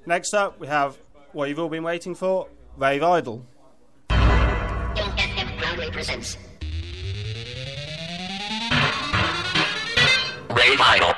Next up, we have what you've all been waiting for, Rave Idol. FM proudly presents Rave Idol.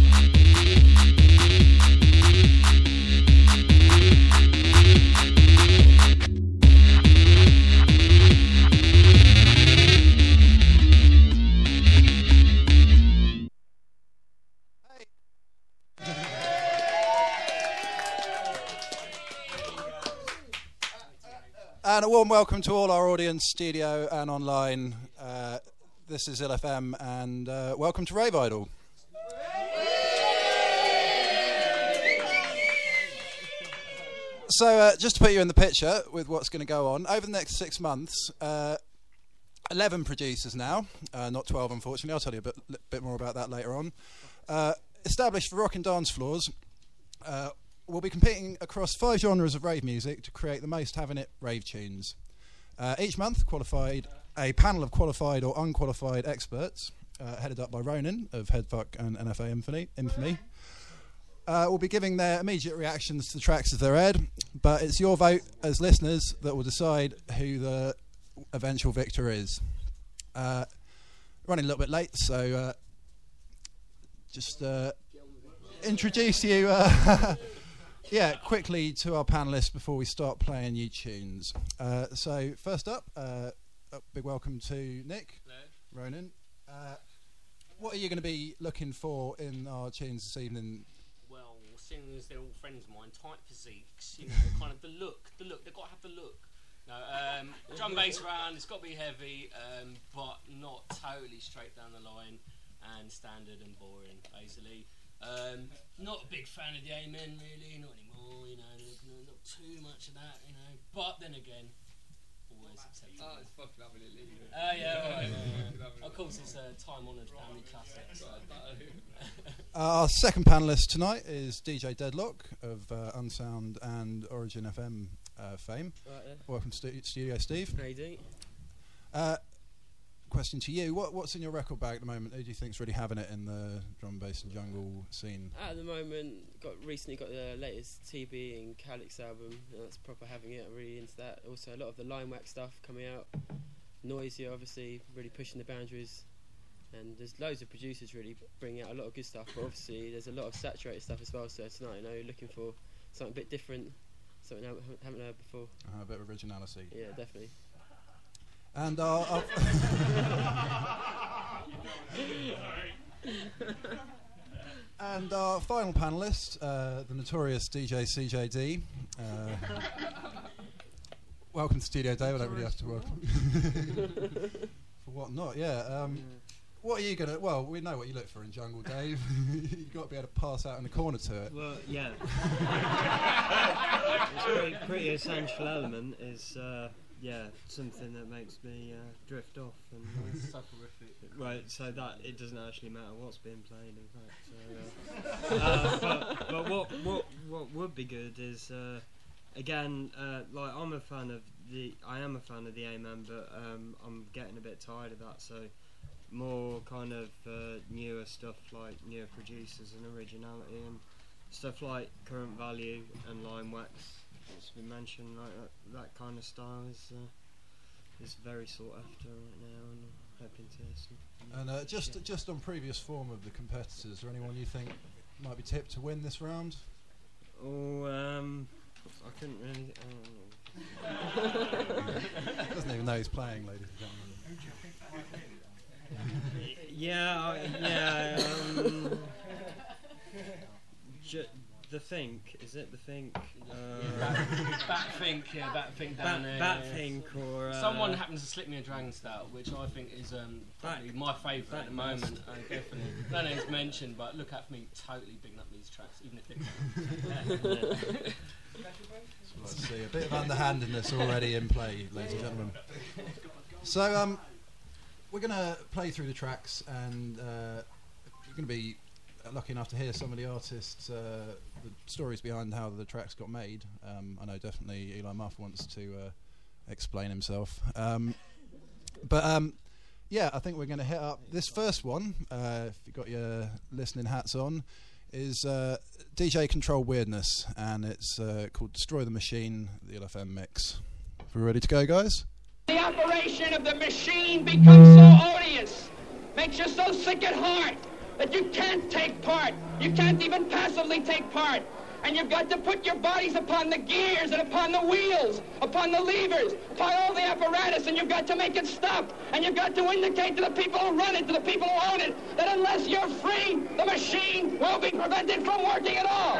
And a warm welcome to all our audience, studio and online. This is ILFM, and welcome to Rave Idol. So, just to put you in the picture with what's going to go on, over the next 6 months, 11 producers now, not 12 unfortunately, I'll tell you a bit more about that later on, established for rock and dance floors, we'll be competing across 5 genres of rave music to create the most having-it rave tunes. Each month, a panel of qualified or unqualified experts, headed up by Ronan of Headfuck and NFA Infamy, will be giving their immediate reactions to the tracks as they're aired, but it's your vote as listeners that will decide who the eventual victor is. Running a little bit late, so just introduce you quickly to our panellists before we start playing new tunes. So first up, a big welcome to Nick. Hello. Ronan. What are you going to be looking for in our tunes this evening? Well, seeing as they're all friends of mine, tight physiques, kind of the look, they've got to have the look. No, drum bass round, it's got to be heavy, but not totally straight down the line and standard and boring, basically. Not a big fan of the Amen, really, not anymore, not too much of that, but then again, always acceptable. Oh, it's fucking lovely. Right. Of course, it's a time-honoured family classic. So. Our second panellist tonight is DJ Deadlock of Unsound and Origin FM fame. Right, yeah. Welcome to Studio Steve. How you doing? Question to you, what's in your record bag at the moment? Who do you think's really having it in the drum bass and jungle scene? At the moment, recently got the latest TB and Calyx album. That's proper having it. I'm really into that. Also, a lot of the Line Wax stuff coming out. Noisier, obviously, really pushing the boundaries. And there's loads of producers really bringing out a lot of good stuff. But obviously, there's a lot of saturated stuff as well. So tonight, looking for something a bit different, something I haven't heard before. A bit of originality. Yeah, definitely. And and our final panellist, the notorious DJ CJD. Welcome to Studio Dave. I don't really have to welcome. For what not? Yeah. What are you gonna? Well, we know what you look for in jungle, Dave. You've got to be able to pass out in the corner to it. Well, yeah. It's pretty essential element is. Something that makes me drift off, and Soporific. right, so that it doesn't actually matter what's being played, in fact. But what would be good is again, like I am a fan of the Amen, but I'm getting a bit tired of that. So more kind of newer stuff, like newer producers and originality, and stuff like Current Value and Line Wax. As we mentioned, like that kind of style is very sought after right now, and I'm hoping to hear some. And just on previous form of the competitors, is there anyone you think might be tipped to win this round? Oh, I couldn't really. Doesn't even know he's playing, ladies and gentlemen. The Think, is it the Think? Batfink down there. Batfink, or someone happens to slip me a Dragon Stout, which I think is probably my favourite at the moment. Definitely, no name's mentioned, but look at me totally bigging up these tracks, even if they're. Let's see, a bit of underhandedness already in play, ladies and gentlemen. So we're going to play through the tracks, and you're going to be lucky enough to hear some of the artists, the stories behind how the tracks got made. I know definitely Eli Muff wants to explain himself. Yeah, I think we're going to hit up this first one. If you've got your listening hats on, is DJ Control Weirdness, and it's called Destroy the Machine, the LFM mix. We ready to go, guys? The operation of the machine becomes so odious, makes you so sick at heart that you can't take part. You can't even passively take part. And you've got to put your bodies upon the gears and upon the wheels, upon the levers, upon all the apparatus, and you've got to make it stop. And you've got to indicate to the people who run it, to the people who own it, that unless you're free, the machine will be prevented from working at all.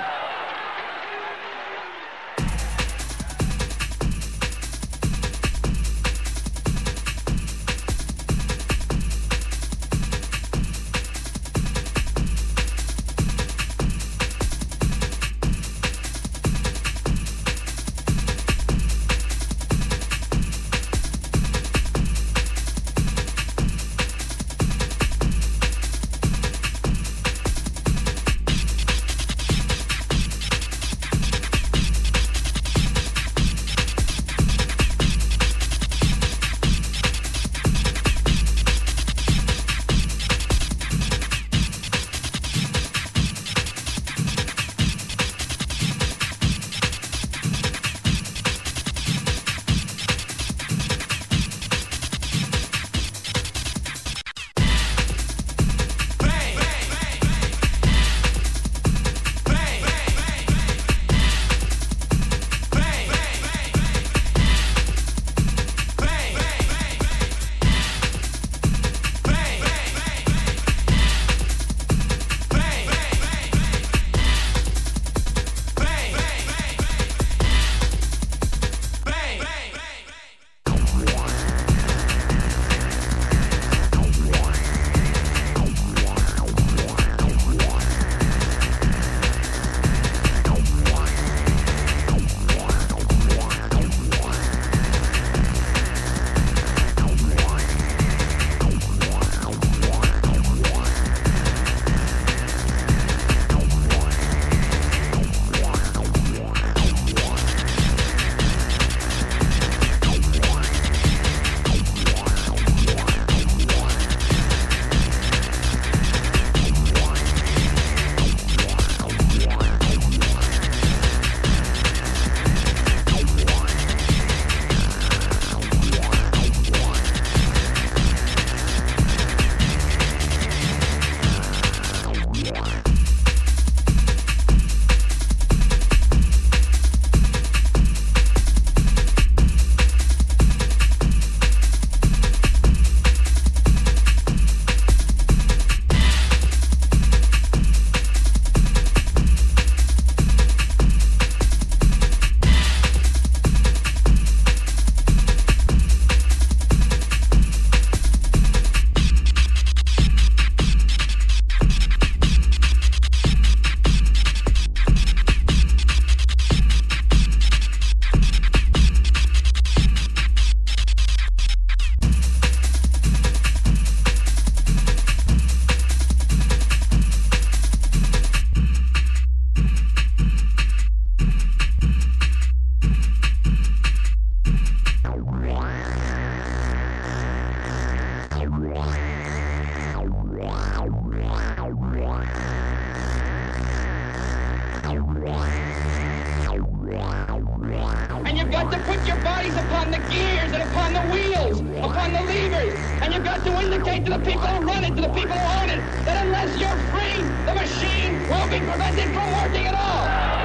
indicate to the people who run it, to the people who own it, that unless you're free, the machine will be prevented from working at all.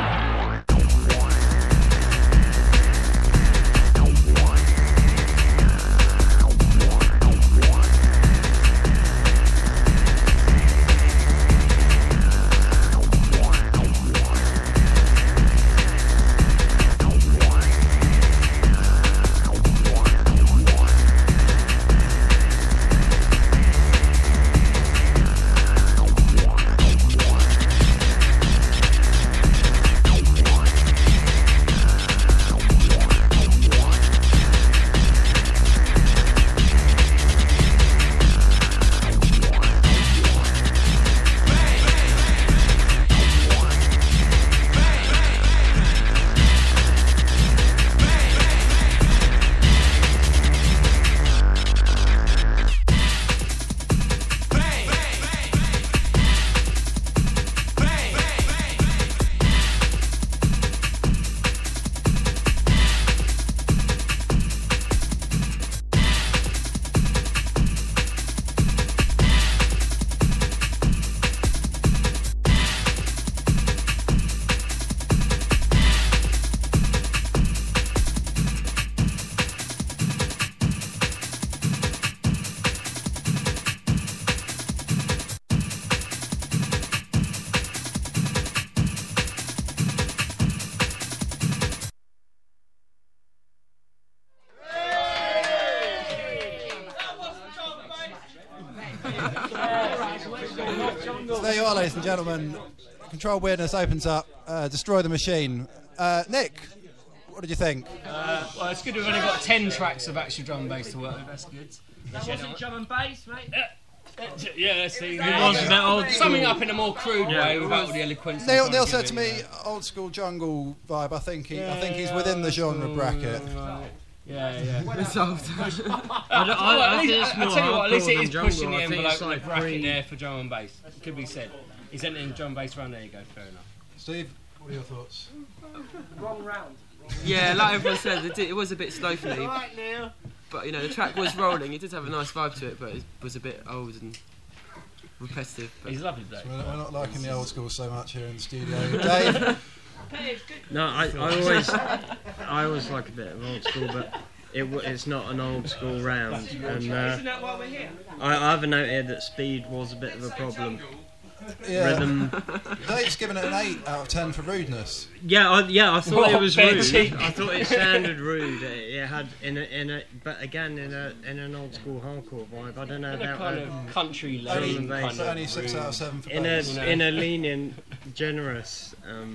are, ladies and gentlemen. Control Weirdness opens up. Destroy the Machine. Nick, what did you think? Well, it's good we've only got 10 tracks of actual drum and bass to work with. That's good. That wasn't drum and bass, mate. Yeah, see, that old summing school. up in a more crude way without all the eloquence. Neil said to me, old school jungle vibe. I think he's within the genre bracket. Yeah. It's old. I think it's more I'll tell you what, at least it is hardcore pushing than the jungle. I think envelope it's in the like bracket there for drum and bass. Could be said. He's entering drum and bass round, there you go, fair enough. Steve, what are your thoughts? Wrong round. Yeah, like everyone said, it was a bit slow for me. Right, Neil. But the track was rolling. It did have a nice vibe to it, but it was a bit old and repetitive. But He's lovely though. We're not liking the old school so much here in the studio. Dave? No, I always like a bit of old school, but it's not an old school round. And Isn't that why we're here? I have noted that speed was a bit of a problem. Yeah. Rhythm. Dave's given it an 8 out of 10 for rudeness. I thought it was What, rude. Benji? I thought it sounded rude. It had but again in an old school hardcore vibe. I don't know In a about kind of country lane bass. kind So of. only 6 out of 7 for in bass. a lenient, generous.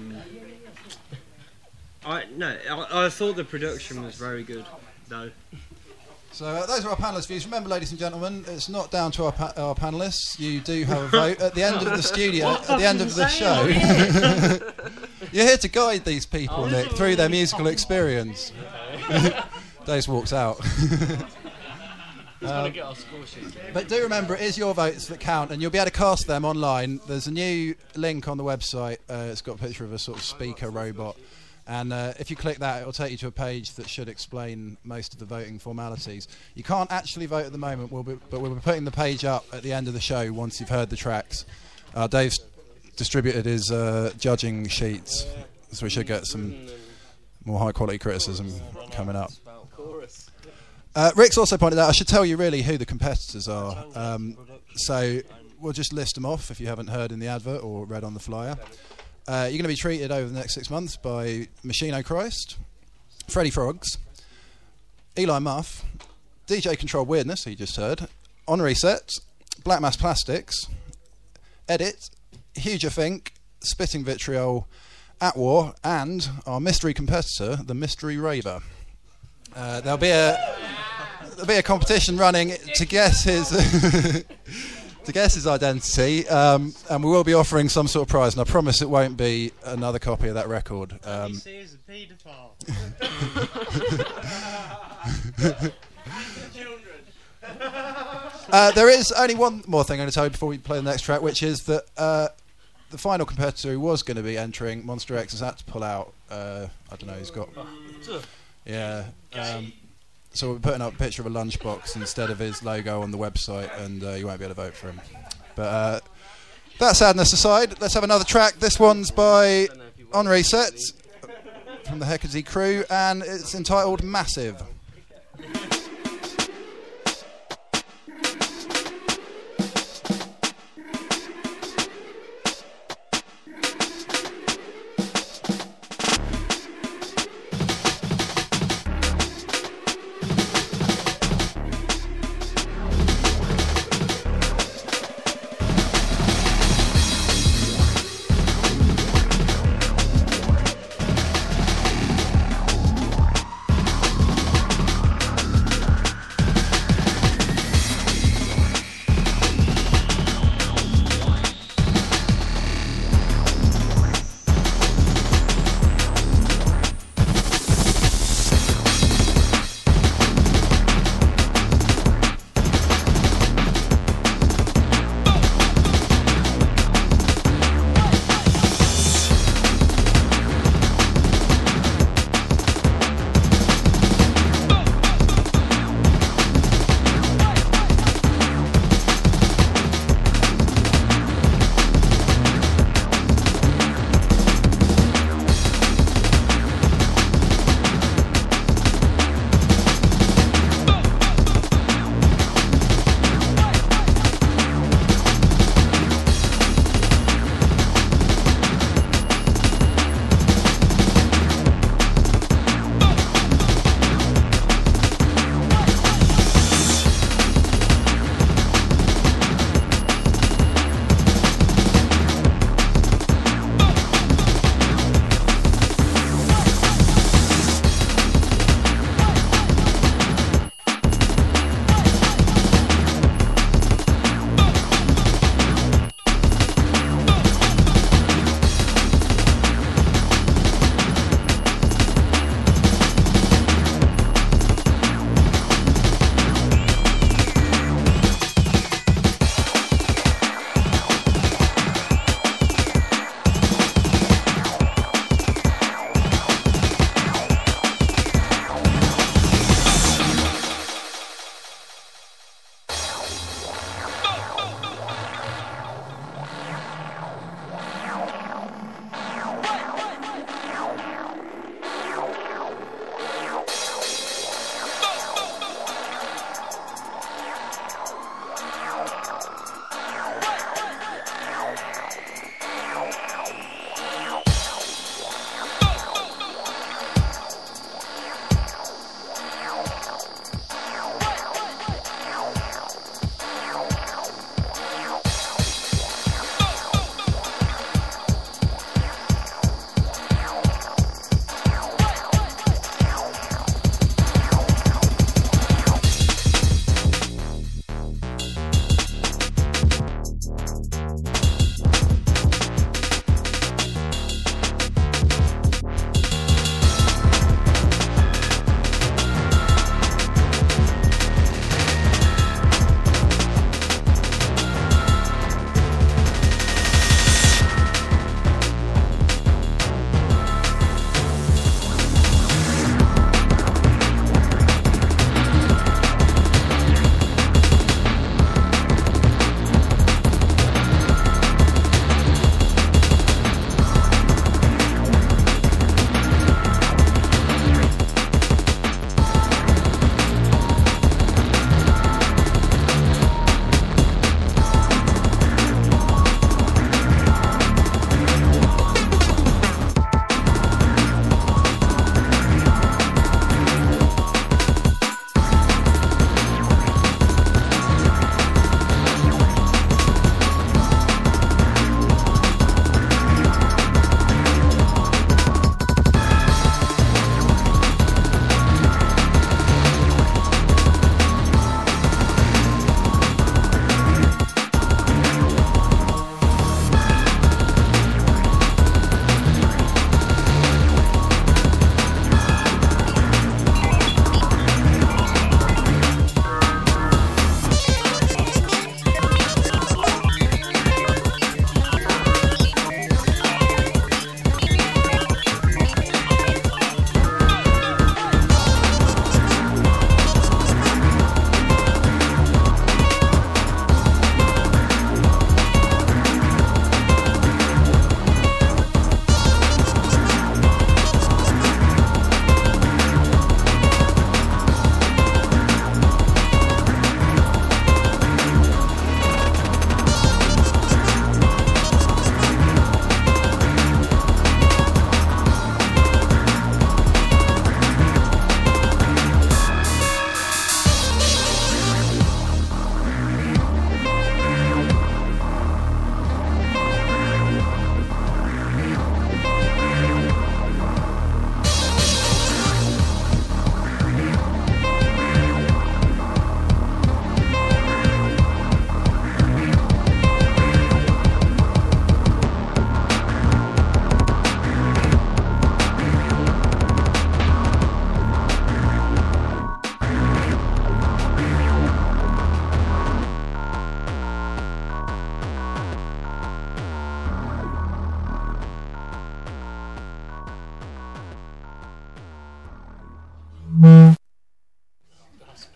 I thought the production was very good though. So those are our panelist views. Remember, ladies and gentlemen, it's not down to our panelists. You do have a vote at the end of the studio, at the end of the show. You're here to guide these people, Nick, through their musical experience. Dave walks out. Trying to get our score sheet. But do remember, it is your votes that count, and you'll be able to cast them online. There's a new link on the website. It's got a picture of a sort of speaker robot. And if you click that, it will take you to a page that should explain most of the voting formalities. You can't actually vote at the moment, but we'll be putting the page up at the end of the show once you've heard the tracks. Dave's distributed his judging sheets, so we should get some more high-quality criticism coming up. Rick's also pointed out, I should tell you really who the competitors are. So we'll just list them off if you haven't heard in the advert or read on the flyer. You're going to be treated over the next 6 months by Machine O'Christ, Freddie Frogs, Eli Muff, DJ Control Weirdness, who you just heard, On Reset, Black Mass Plastics, Edit, Huge Fink, Spitting Vitriol, At War, and our mystery competitor, the Mystery Raver. There'll be a competition running to guess his identity, and we will be offering some sort of prize, and I promise it won't be another copy of that record. He is a paedophile. There is only one more thing I'm going to tell you before we play the next track, which is that the final competitor who was going to be entering, Monster X, has had to pull out. I don't know, he's got... Yeah. So we're putting up a picture of a lunchbox instead of his logo on the website, and you won't be able to vote for him. But that sadness aside, let's have another track. This one's by On Reset from the Hecate crew, and it's entitled Massive.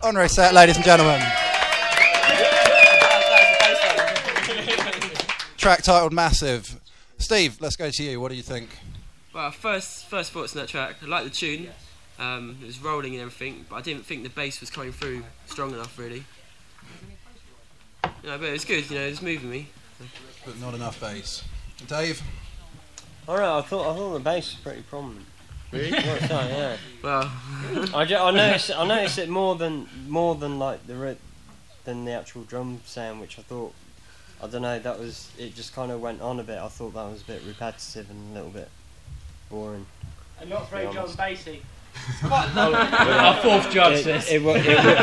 On reset, ladies and gentlemen. Track titled Massive. Steve, let's go to you. What do you think? Well, first thoughts on that track. I like the tune. It was rolling and everything, but I didn't think the bass was coming through strong enough, really. But it was good. It was moving me. But not enough bass. Dave? Alright, I thought the bass was pretty prominent. Really? What's that? Yeah. Well, I noticed it more than like than the actual drum sound, which I thought, I don't know, it just kind of went on a bit. I thought that was a bit repetitive and a little bit boring. And not very John Bassy. Our fourth judge says. What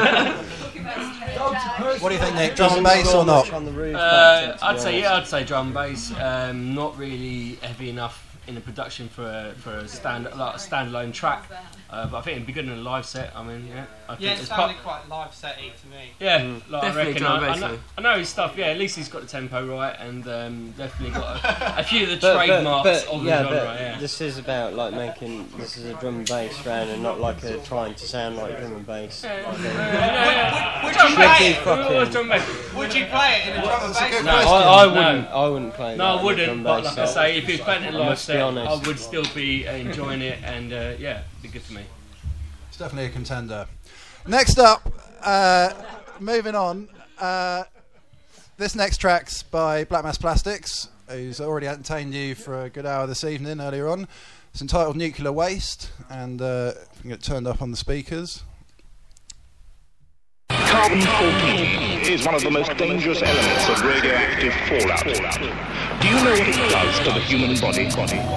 do you think, Nick? Drum and bass or not? I'd say drum and bass. Not really heavy enough in the production for a standalone track. But I think it'd be good in a live set. I mean, I think it sounded quite live set-y to me. Yeah, I reckon. drum and bass, I know his stuff. Yeah, at least he's got the tempo right, and definitely got a few of the trademarks of the genre. Yeah. This is about like making. This is a drum and bass round, and not like trying to sound like drum and bass. Would you play it in a drum and bass? No, I wouldn't play it. No, I wouldn't. But like I say, if he was playing it live set, I honest. would still be enjoying it, and it'd be good for me. It's definitely a contender. Next up, moving on. This next track's by Black Mass Plastics, who's already entertained you for a good hour this evening earlier on. It's entitled Nuclear Waste, and if we can get it turned up on the speakers. Carbon-14 is one of the most dangerous elements of radioactive fallout. Do you know what it does to the human body?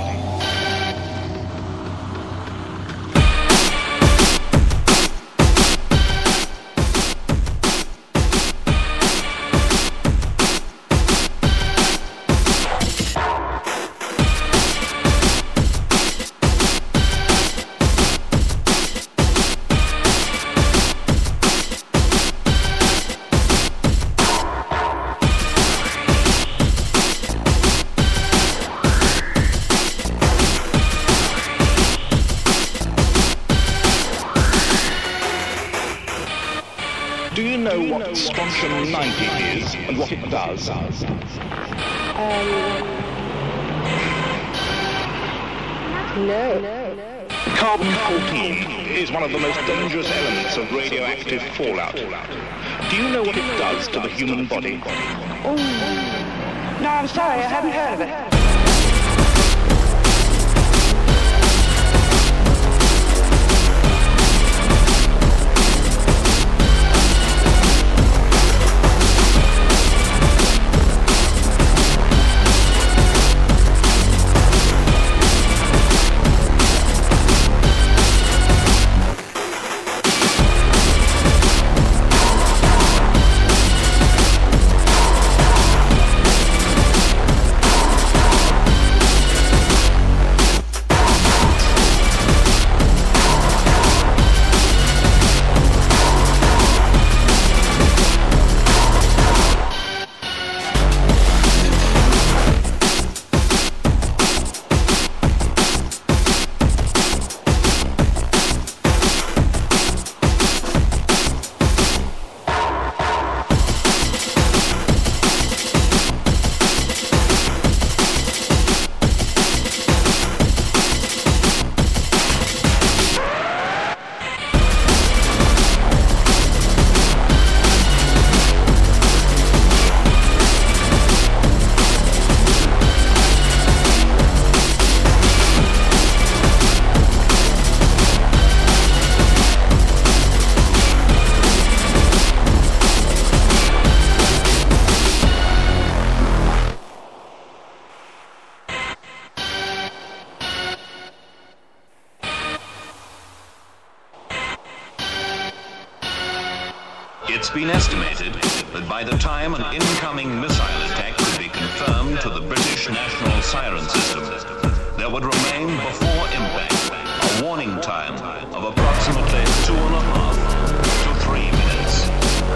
Do you know what strontium-90 is and what it does? No. Carbon-14 is one of the most dangerous elements of radioactive fallout. Do you know what it does to the human body? Oh. No, I'm sorry, I haven't heard of it. It's been estimated that by the time an incoming missile attack could be confirmed to the British National Siren System, there would remain before impact a warning time of approximately 2.5 to 3 minutes.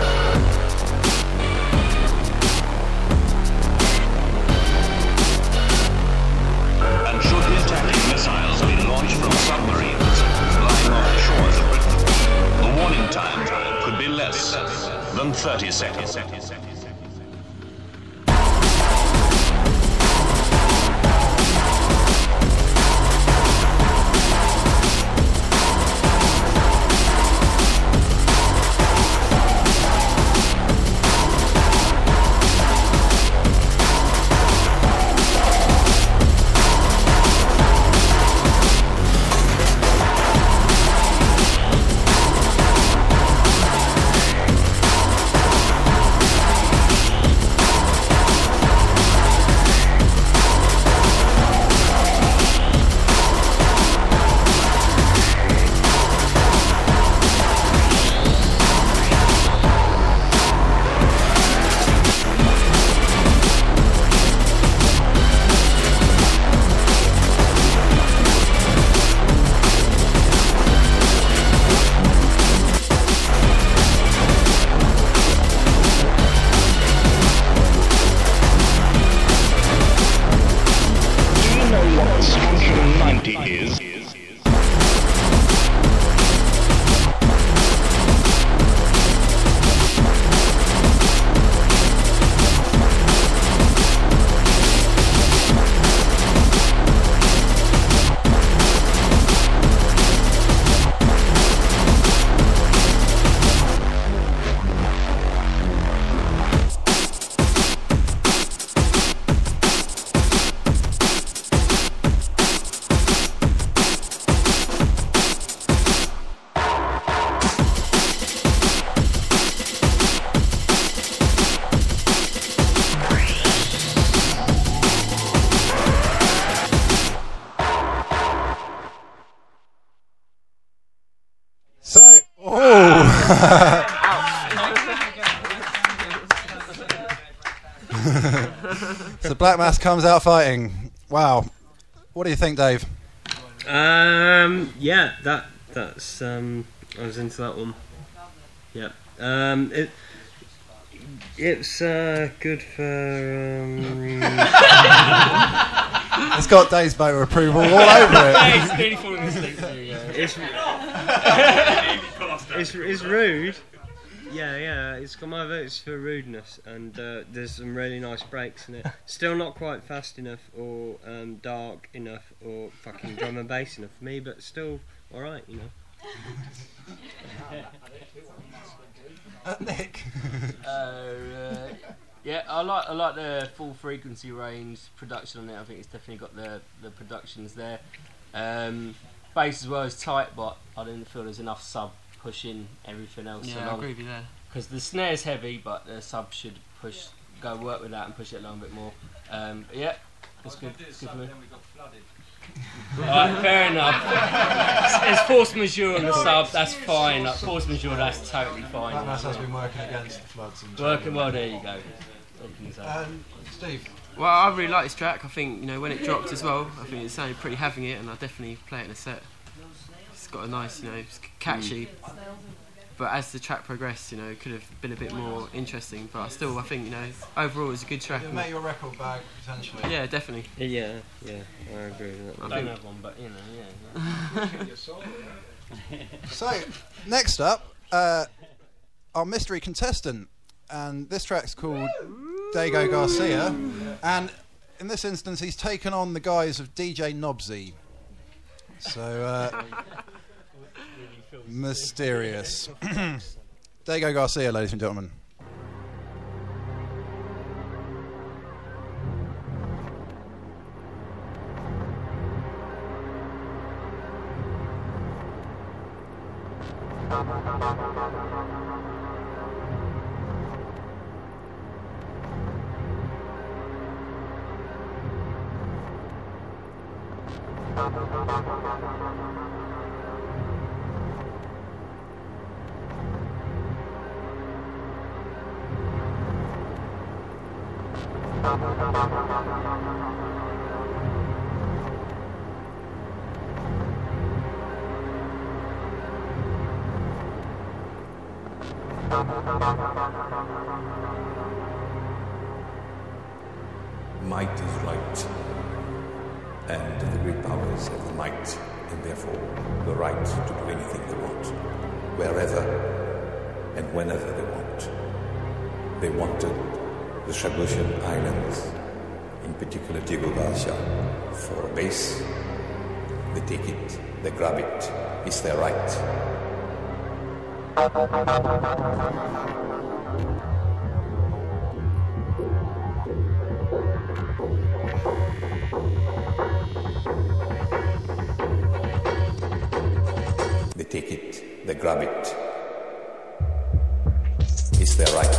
And should the attacking missiles be launched from submarines lying off the shores of Britain, the warning time could be 30 seconds. So Black Mass comes out fighting. Wow. What do you think, Dave? Yeah, that's I was into that one. Yeah. It's good for It's got Dave's vote of approval all over it. It's nearly falling asleep. There you go. It's rude. Yeah, it's got my votes for rudeness, and there's some really nice breaks in it. Still not quite fast enough, or dark enough, or fucking drum and bass enough for me, but still alright, you know. Nick. Yeah, I like the full frequency range production on it. I think it's definitely got the productions there. Bass as well is tight, but I didn't feel there's enough sub pushing everything else along. I agree with you there. Because the snare's heavy, but the sub should go work with that and push it along a bit more. Yeah, that's good. It's good for me. Alright, fair enough. It's force majeure on the sub, that's fine. Like, force majeure, that's totally fine. Black Mass has been working against the floods. Working well, there you go. Steve? Well, I really like this track. I think, when it dropped as well, I think it sounded pretty having it, and I'll definitely play it in a set. It's got a nice, it's catchy. But as the track progressed, it could have been a bit more interesting. But still, I think, overall it's a good track. It'll make your record bag, potentially. Yeah, definitely. Yeah, I agree with that. I don't have one, but, yeah. So, next up, our mystery contestant. And this track's called Dago Garcia. And in this instance, he's taken on the guise of DJ Nobsy. So, mysterious. Dago Garcia, ladies and gentlemen. Might is right, and the great powers have the might, and therefore the right to do anything they want, wherever and whenever they want. They wanted the Shabusian Islands, in particular Diego Garcia, for a base. They take it, they grab it, it's their right. They take it, they grab it, it's their right.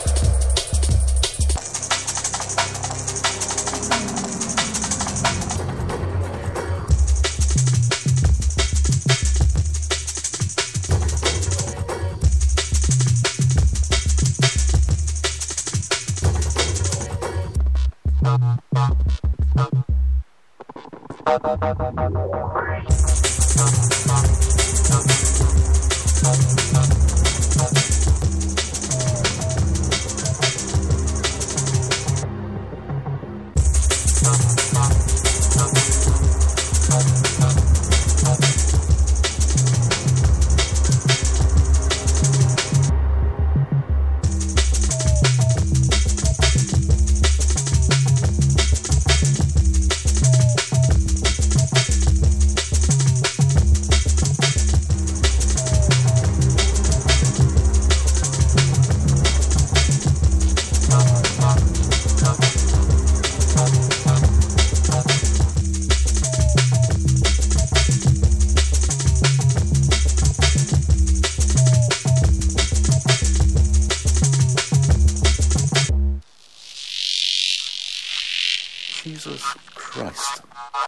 Jesus Christ.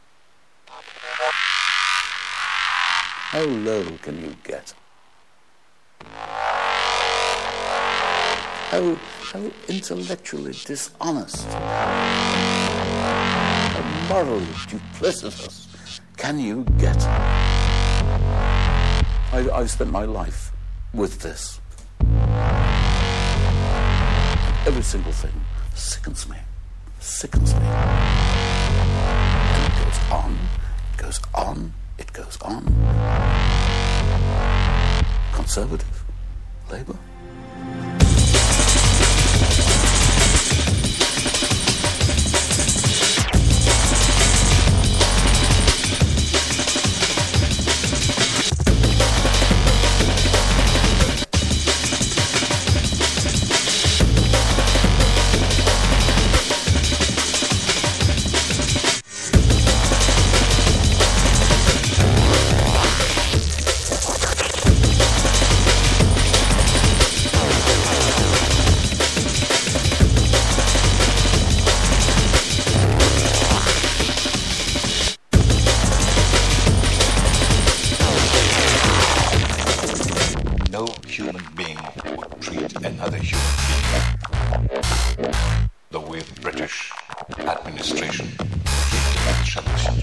How low can you get? How intellectually dishonest, how morally duplicitous can you get? I've spent my life with this. Every single thing sickens me. Sickens me. And it goes on, it goes on, it goes on. Conservative, Labour. Human being would treat another human being the way the British administration treated the Shabusian.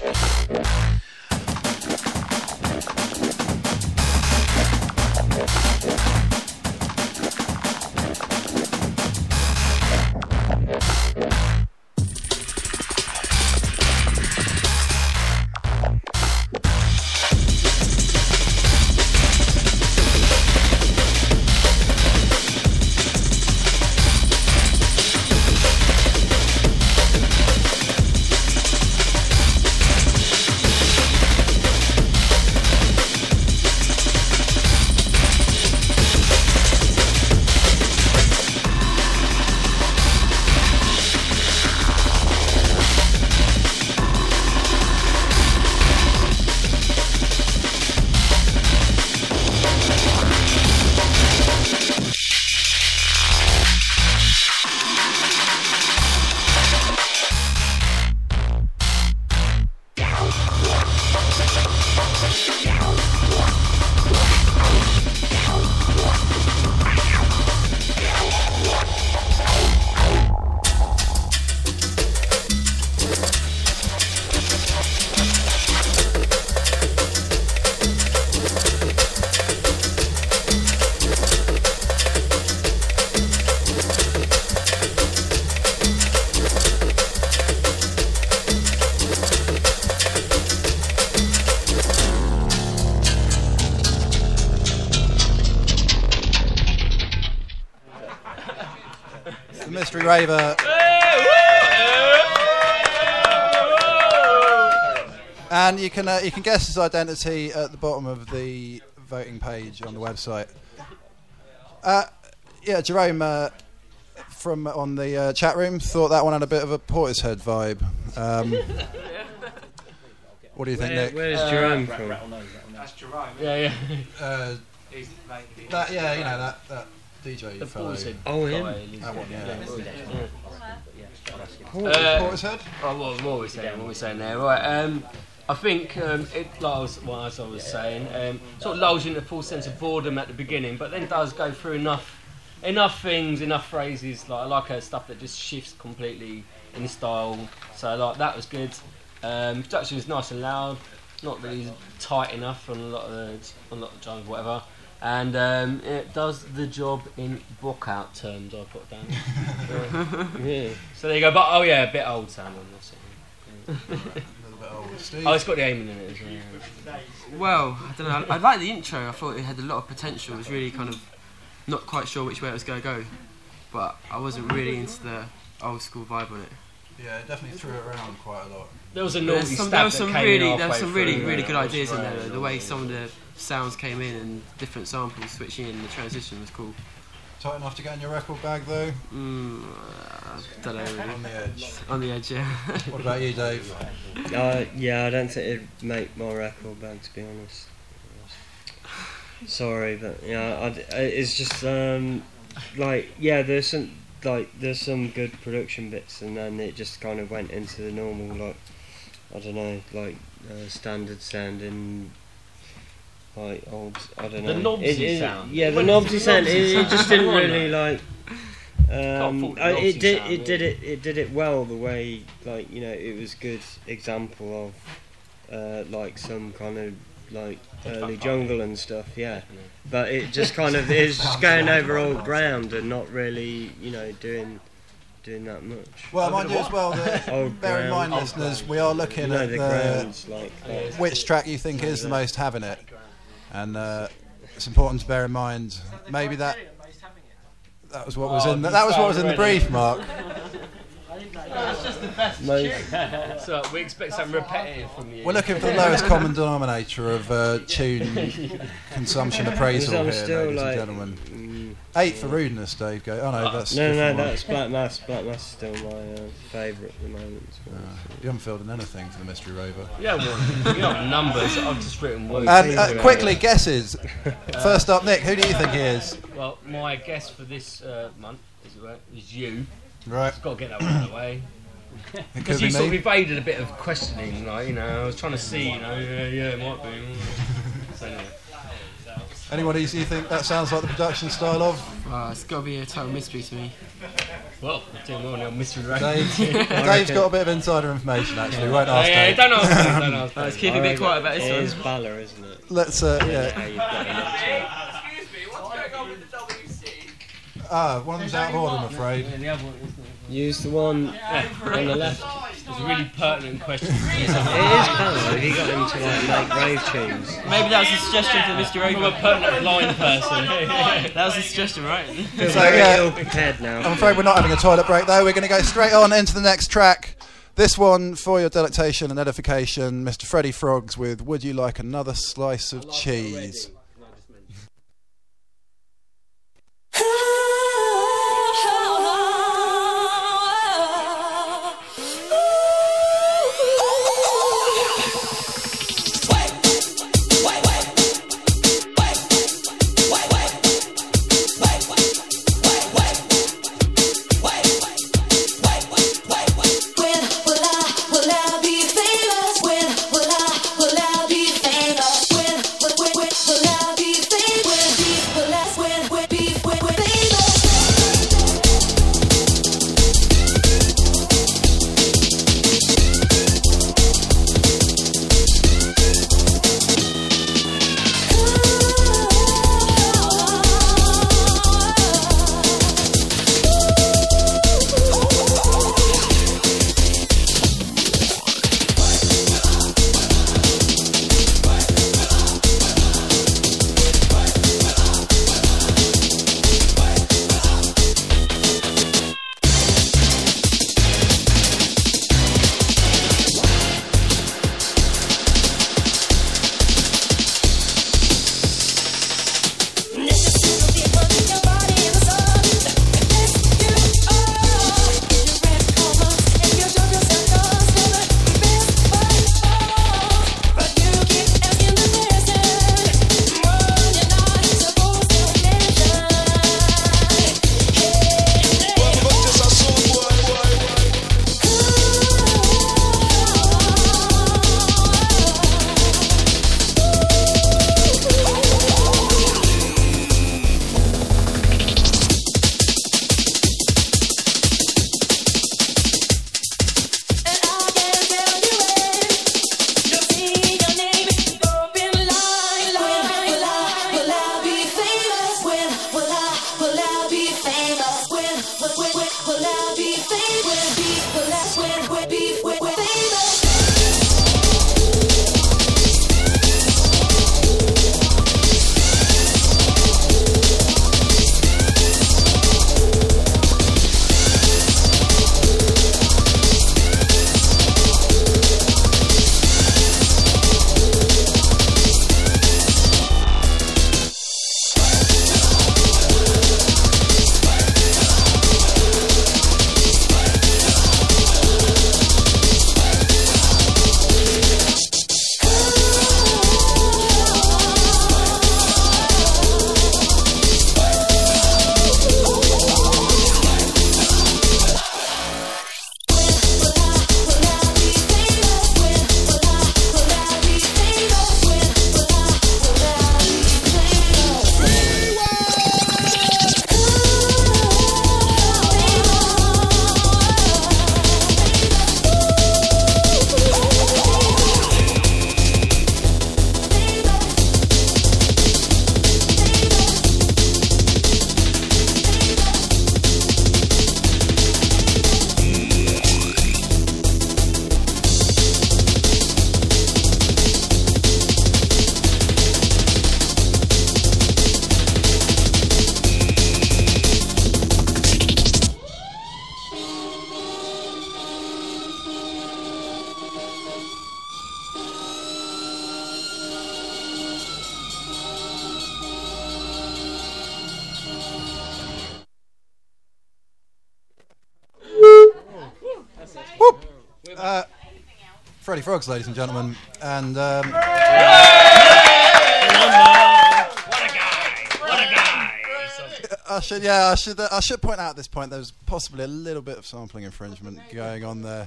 Mystery Raver. And you can guess his identity at the bottom of the voting page on the website. Yeah, Jerome from on the chat room thought that one had a bit of a Portishead vibe. What do you think, Nick? Where's Jerome from? That's Jerome. Yeah. He's that DJ The fellow. Portishead. Oh, him? That one, yeah. Portishead? Oh, what are we saying? What are we saying there? Right. I think as I was saying, sort of lulls you into a full sense of boredom at the beginning, but then does go through enough things, enough phrases, like stuff that just shifts completely in style. So that was good. Production was nice and loud, not really tight enough on a lot of drums, whatever. And it does the job in book-out terms, I put down. Yeah. So there you go. But a bit old sounding. That's it. Oh, it's got the aiming in it as well. Well, I don't know. I like the intro. I thought it had a lot of potential. It was really kind of not quite sure which way it was going to go, but I wasn't really into the old school vibe on it. Yeah, it definitely threw it around quite a lot. There was some really good ideas in there. Though. The way some of the sounds came in and different samples switching in the transition was cool. Tight enough to get in your record bag, though? Don't know, really. On the edge. On the edge, yeah. What about you, Dave? Yeah, I don't think it'd make my record bag, to be honest. Sorry, but yeah, it's just there's some good production bits, and then it just kind of went into the normal, standard sounding. Like old, I don't know. The Knobsy sound. Yeah, the Knobsy sound. It just didn't really like. It did it well. The way it was good example of some kind of early jungle and stuff. Yeah, but it just kind of is just going over old ground and not really doing that much. Well, mind you as well that bear in mind, listeners, we are looking at which track you think is the most having it. And it's important to bear in mind. Maybe that was what was in the brief, Mark. That's just the best tune. So we expect something repetitive from you. We're looking for the lowest common denominator of tune consumption appraisal here, ladies and gentlemen. 8 for rudeness, Dave. Go. Oh no, that's that's Black Mass. Black Mass is still my favourite at the moment. You haven't filled in anything for the Mystery Raver. Yeah, well, you got numbers. I've just written words. And quickly, guesses. First up, Nick. Who do you think he is? Well, my guess for this month is you. Right. I've got to get that one out of the way. Because you sort of evaded a bit of questioning, I was trying to see, it might be. So, anyway. Anyone you think that sounds like the production style of? It's got to be a total mystery to me. Well, we're doing more now, mystery race. Dave's got a bit of insider information, actually. We won't ask Dave. Don't ask Dave. Let's keep a bit quiet about this one. It is Balor, isn't it? Let's, Excuse me, what's going on with the WC? One of them's out of order, I'm afraid. Yeah, the other one is use the one on the left. It's a really pertinent question. It is Balor. He got him to make rave tunes. Maybe that was a suggestion for Mr. Raver. I'm a pertinent blind person. That was a suggestion, right? So ill prepared now. I'm afraid we're not having a toilet break though. We're going to go straight on into the next track. This one, for your delectation and edification, Mr. Freddie Froggs with "Would You Like Another Slice of Cheese?" Will I be famous? Will will I be famous? Will I be famous? Freddie Frogs, ladies and gentlemen, and What a guy! I should point out at this point there's possibly a little bit of sampling infringement going on there.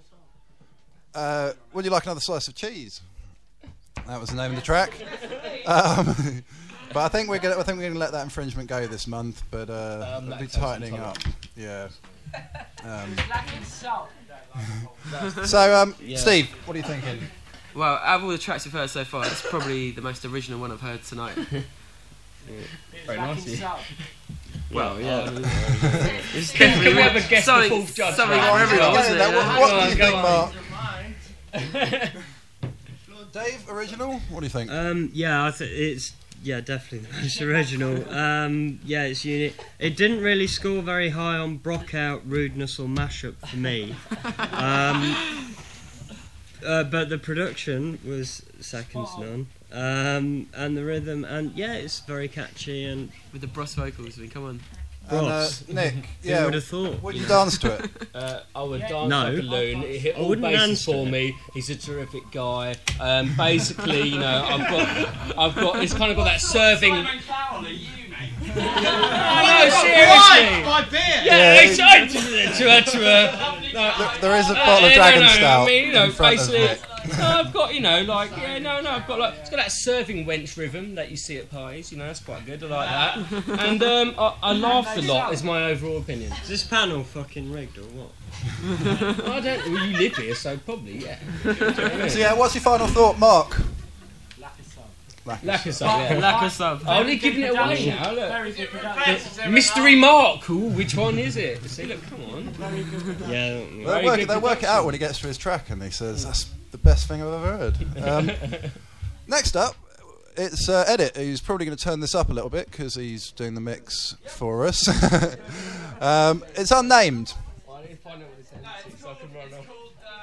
Would you like another slice of cheese? That was the name of the track. But I think we're gonna let that infringement go this month. But we'll be tightening up. Yeah. So, Steve, what are you thinking? Well, out of all the tracks we've heard so far, it's probably the most original one I've heard tonight. Very nice. Well, yeah. It's definitely we have a guest something full judge. for everyone, wasn't it? What do you think, Mark? Dave, original? What do you think? Yeah, I think it's definitely the most original. Yeah, it's unique. It didn't really score very high on Brockout, Rudeness, or Mashup for me. But the production was second to none. And the rhythm, and yeah, it's very catchy and with the Bros vocals. I mean, come on. Bros. Nick, Who would have thought? Would you dance to it? I would dance No. like a loon. It hit I all wouldn't bases dance to for it. me. He's a terrific guy. Basically, you know, I've got. It's kind of got that serving. No, seriously. My beer. Yeah, it's There is a bottle of Dragon Stout I mean, you know, in front of basically, Nick. I've got, you know, like, I've got like, it's got that serving wench rhythm that you see at parties. You know, that's quite good. I like that. And I laughed a lot. Is my overall opinion. Is this panel fucking rigged or what? I don't. Well, you live here, so probably yeah. So yeah, what's your final thought, Mark? Lack of sub, yeah. Lack of sub. Oh, they're giving it away now, look. Very good production. Mystery Mark, ooh, which one is it? See, look, come on. Yeah. They'll work it out when he gets to his track and he says, that's the best thing I've ever heard. Next up, it's Edit, who's probably going to turn this up a little bit because he's doing the mix for us. It's unnamed. I need to find out what it's so I can run off.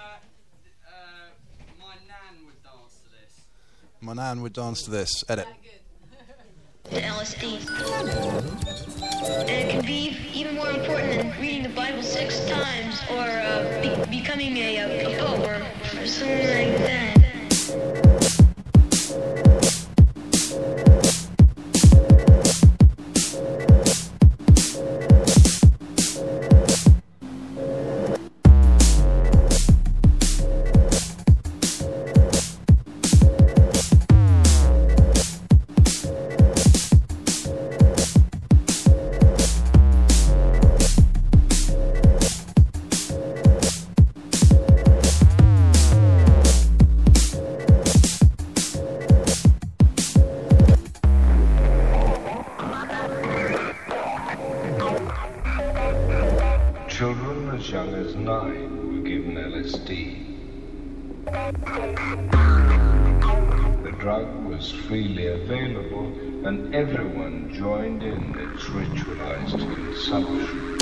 My nan would dance to this. Edit. The LSD. And it can be even more important than reading the Bible 6 times or becoming a pope or something like that. as young as 9 were given LSD. The drug was freely available and everyone joined in its ritualized consumption.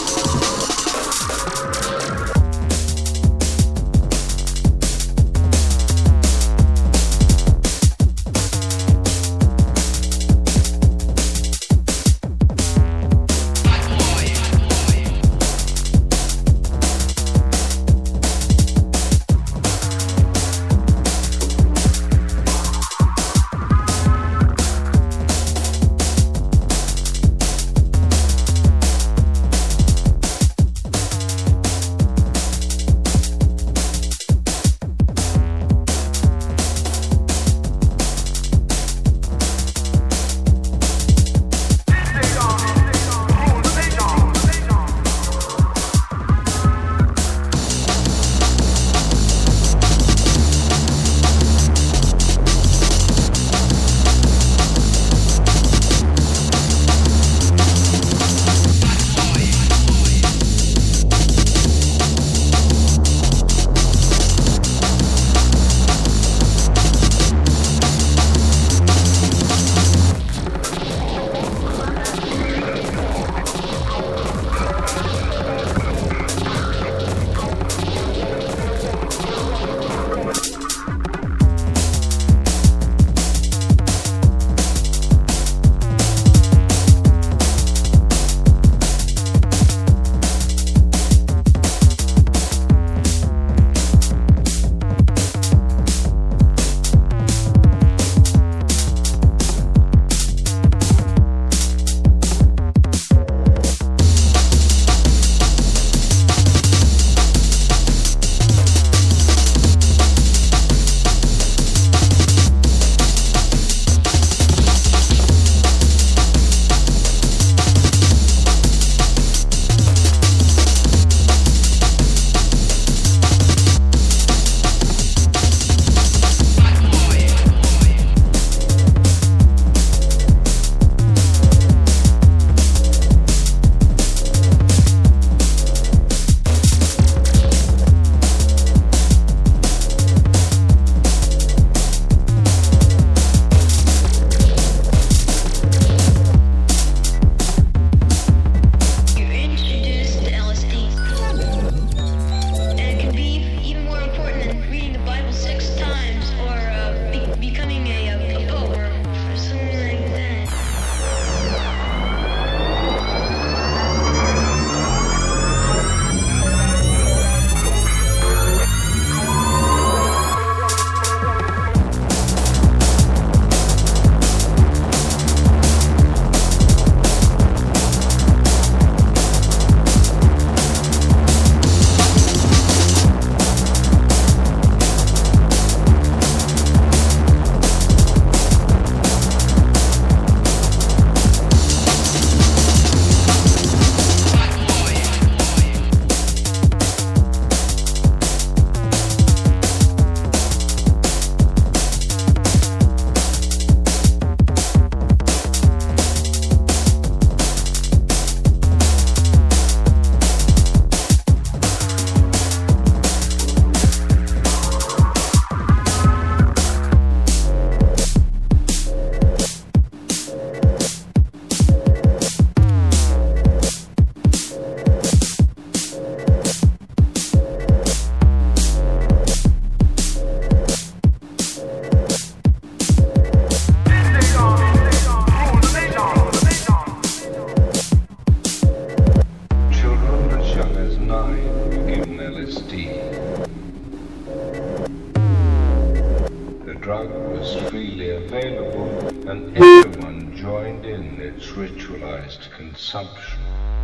Consumption.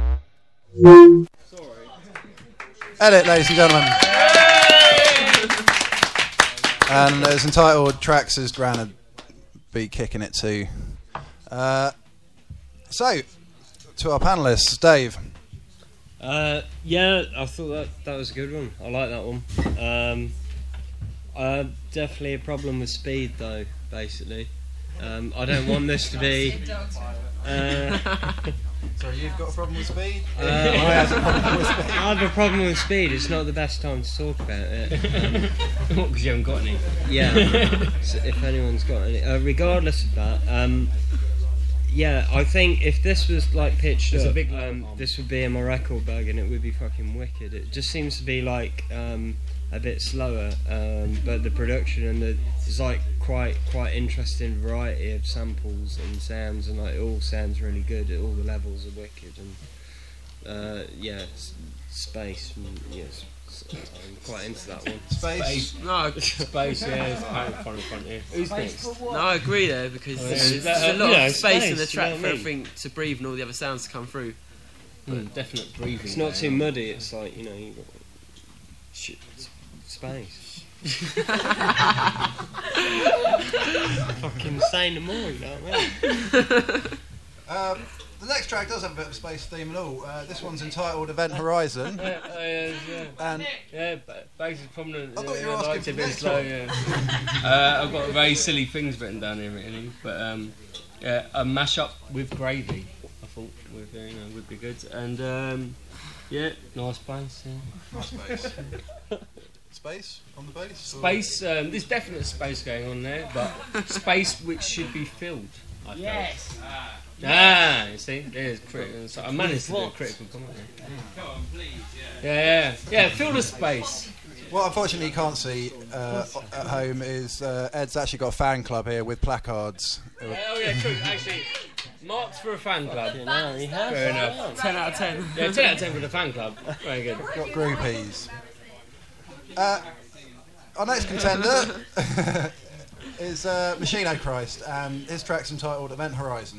Edit, ladies and gentlemen. And it's entitled Tracks as Gran'd Be Kicking It To. So, to our panellists, Dave. Yeah, I thought that was a good one. I like that one. Definitely a problem with speed, though, basically. I don't want this to be. So you've got a problem with speed? I have a problem with speed. It's not the best time to talk about it. What? Because you haven't got any. Yeah. So if anyone's got any, regardless of that, yeah, I think if this was like pitched up, this would be in my record bag and it would be fucking wicked. It just seems to be like a bit slower, but the production and there's like quite interesting variety of samples and sounds, and like it all sounds really good. All the levels are wicked, and yeah, space. And, yes, I'm quite into that one. Space. No, Space. Yeah, it's front here. Who's next? No, I agree there because there's a lot of space in the track for everything to breathe and all the other sounds to come through. Definite breathing. It's not too muddy. It's like you got space. Fucking say no more, you know what I mean? The next track does have a bit of a space theme and all. This one's entitled Event Horizon. And bass is prominent. I thought you were asking for this slow, I've got very silly things written down here, really. But yeah, a mashup with Gravy, I thought would be good. And yeah, nice bass. Yeah. Nice bass. Space on the bass? Space, there's definite space going on there, but space which should be filled. Yes. You see, there's critical. So I managed to do a critical comment there. Come on, please. Yeah, fill the space. What unfortunately you can't see at home is Ed's actually got a fan club here with placards. Oh yeah, true. Actually, marked for a fan club. He has. Fair enough. 10 out of 10. Yeah, 10 out of 10 for the fan club. Very good. Got groupies. Our next contender is Machino Christ, and his track's entitled Event Horizon.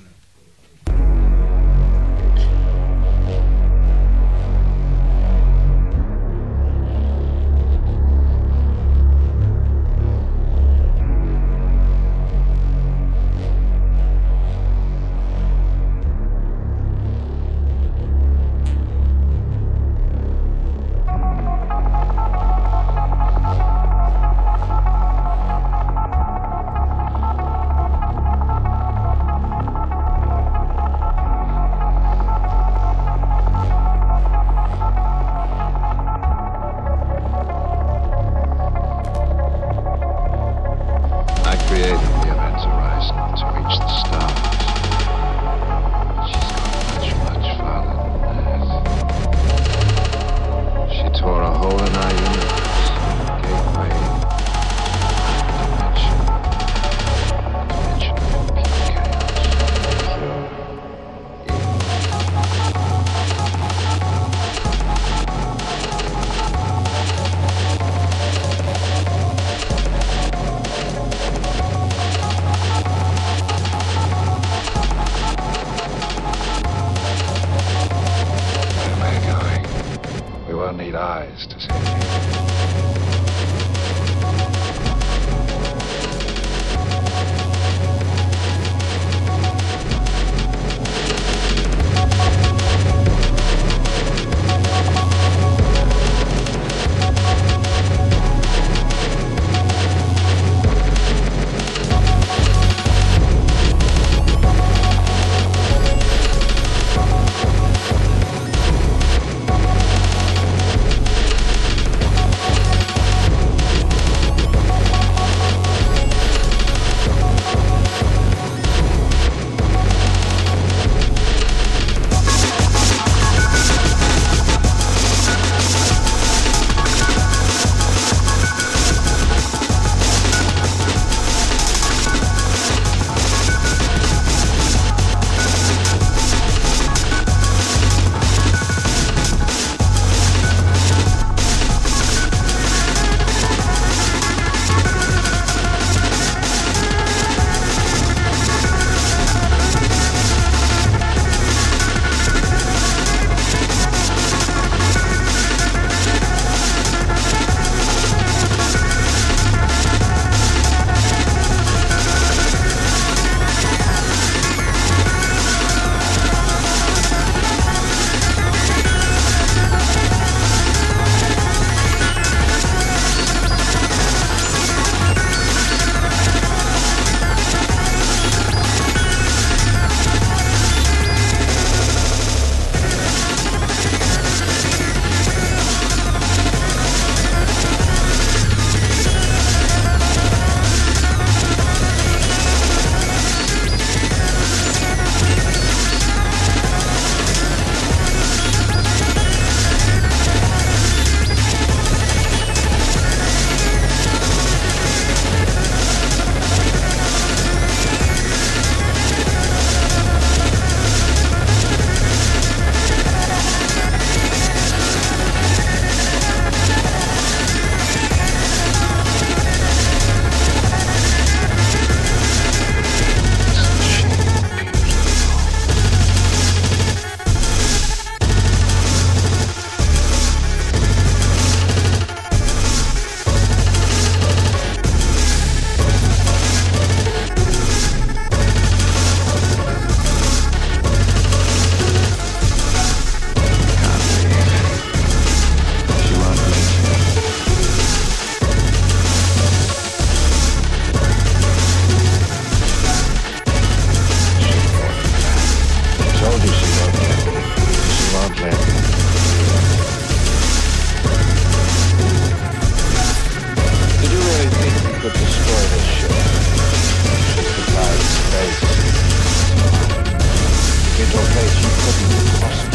situation couldn't be possible.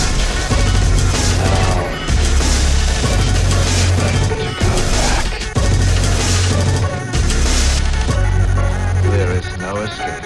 There is no escape.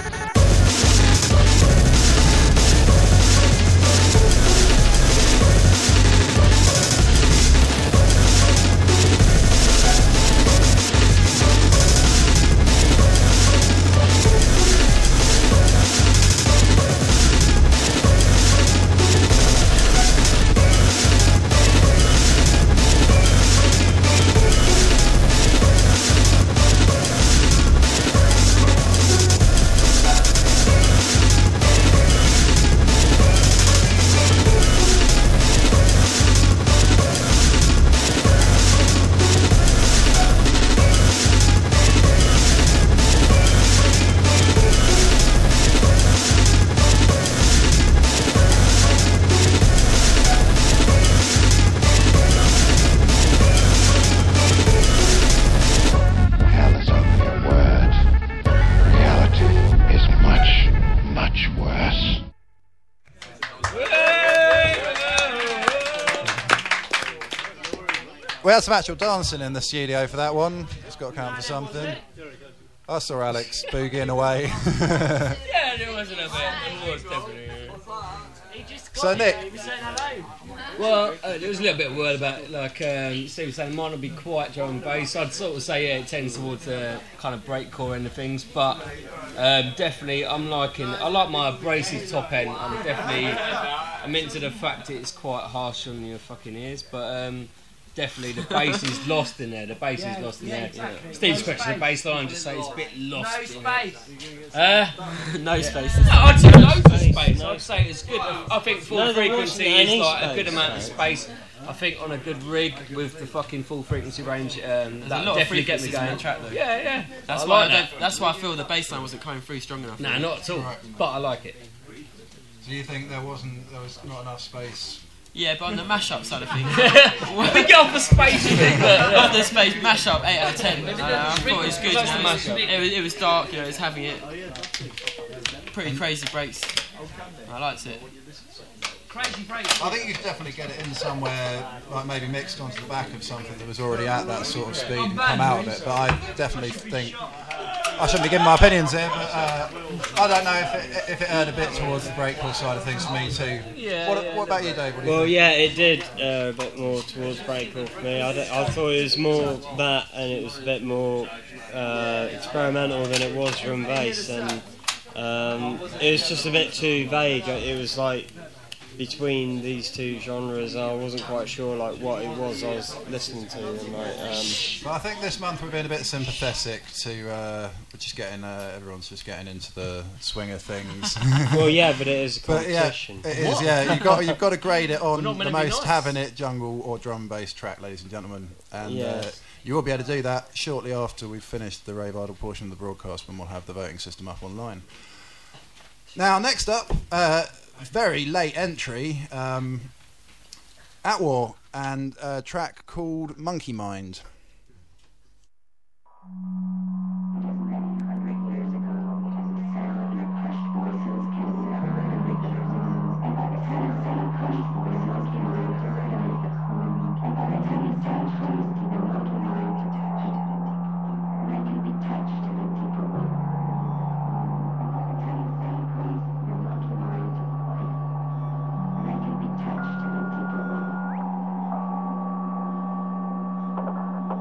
We had some actual dancing in the studio for that one. It's got to count for something. I saw Alex boogieing away. Yeah, there wasn't a bit. It was definitely. So Nick, well, there was a little bit of word about, like Steve was saying, it might not be quite drum and bass. I'd sort of say, yeah, it tends towards the kind of breakcore end of things, but definitely I like my abrasive top end. I'm into the fact it's quite harsh on your fucking ears, but definitely the bass is lost in there. Exactly. Steve's question, the bass line, just say it's a bit lost. No space. No space. No, I'd say loads of space. I'd say it's good. I think full frequency is like a good amount of space. I think on a good rig with the fucking full frequency range, that definitely gets me going. On that track, though. Yeah. That's why I feel the bass line wasn't coming through strong enough. Nah, not at all. But I like it. do you think there was not enough space? Yeah, but on the mashup side of things, we get off the space. Off the space mashup, 8 out of 10. I thought it was good. It was dark. It was having it. Pretty crazy breaks. I liked it. Crazy breaks. I think you could definitely get it in somewhere, like maybe mixed onto the back of something that was already at that sort of speed and come out of it. But I definitely think I shouldn't be giving my opinions here, but I don't know if it earned a bit towards the breakcore side of things for me too. Yeah. What about you, Dave? What do you Well, think? yeah, it did a bit more towards breakcore for me. I thought it was more that, and it was a bit more experimental than it was drum bass, and it was just a bit too vague. It was like between these two genres, I wasn't quite sure like what it was I was listening to. And, Well, I think this month we've been a bit sympathetic to we're just getting everyone's just getting into the swing of things. Well, yeah, but it is a But yeah, competition. it is. What? Yeah, you've got to grade it on the most nice. having it jungle or drum bass track, ladies and gentlemen, and Yes. you will be able to do that shortly after we've finished the Rave Idle portion of the broadcast, when we'll have the voting system up online. Now, next up, very late entry, At War, and a track called Monkey Mind. Touched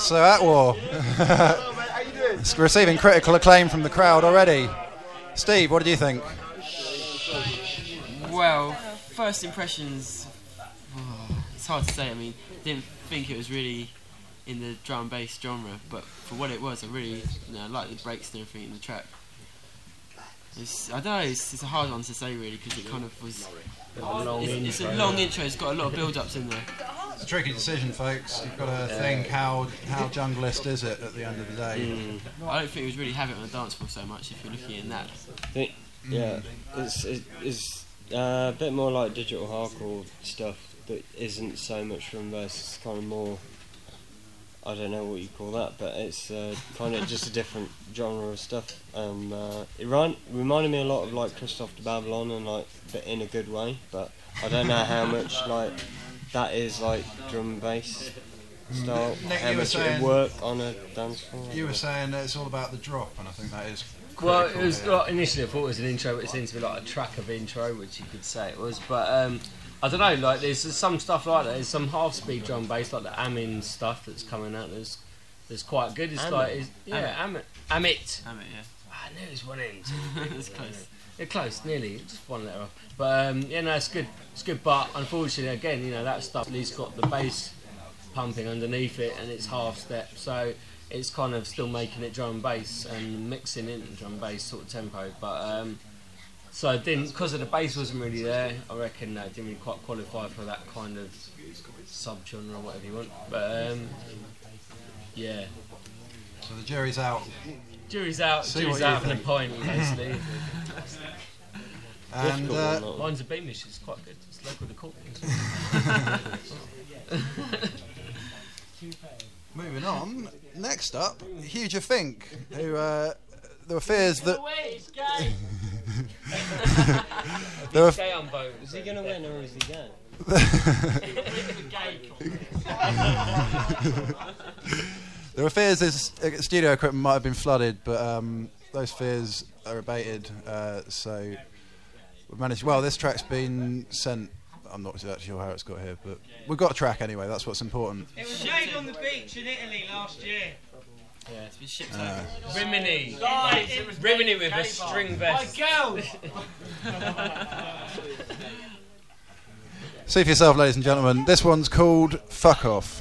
So At War. It's receiving critical acclaim from the crowd already. Steve, what did you think? Well, first impressions, it's hard to say. I mean, didn't think it was really in the drum and bass genre, but for what it was, I really liked the breaks and everything in the track. I don't know, it's a hard one to say really, because it kind of was... It's a long intro, it's got a lot of build-ups in there. It's a tricky decision, folks. You've got to think how junglist is it at the end of the day. I don't think it was really have it on the dance floor so much if you're looking at that. It's a bit more like digital hardcore stuff that isn't so much drum bass. It's kind of more, I don't know what you call that, but it's kind of just a different genre of stuff. It reminded me a lot of like Christoph de Babylon, and like, but in a good way. But I don't know how much like that is like drum and bass style. Nick, how much it would work on a dance floor. You were saying that it's all about the drop, and I think that is. Well, it was initially I thought it was an intro, but it seems to be like a track of intro, which you could say it was. But I don't know, like there's some stuff like that. There's some half-speed drum bass, like the Amin stuff that's coming out. There's quite good. It's Amit. like Amit. Amit, yeah. I knew it was one end. It's close. Yeah, close, nearly, just one letter off. But it's good. It's good. But unfortunately, again, that stuff at least got the bass pumping underneath it, and it's half step, so it's kind of still making it drum and bass and mixing in drum and bass sort of tempo. But so it didn't, because of the bass wasn't really there. I reckon that didn't really quite qualify for that kind of sub-genre or whatever you want. But yeah. So the jury's out. Jury's out. Jury's out for the point, basically. And mine's a Beamish. It's quite good. It's local to Corkins. Moving on. Next up, Huger Fink, who there were fears that. He's gay on boat. Is he going to win or is he gay? There were fears his studio equipment might have been flooded, but those fears are abated. So we've managed. Well, this track's been sent. I'm not actually sure how it's got here, but we've got a track anyway. That's what's important. It was made on the beach in Italy last year. Yeah, it's been shipped over. Rimini. Guys, it was Rimini with a string vest. My girl! See for yourself, ladies and gentlemen. This one's called Fuck Off.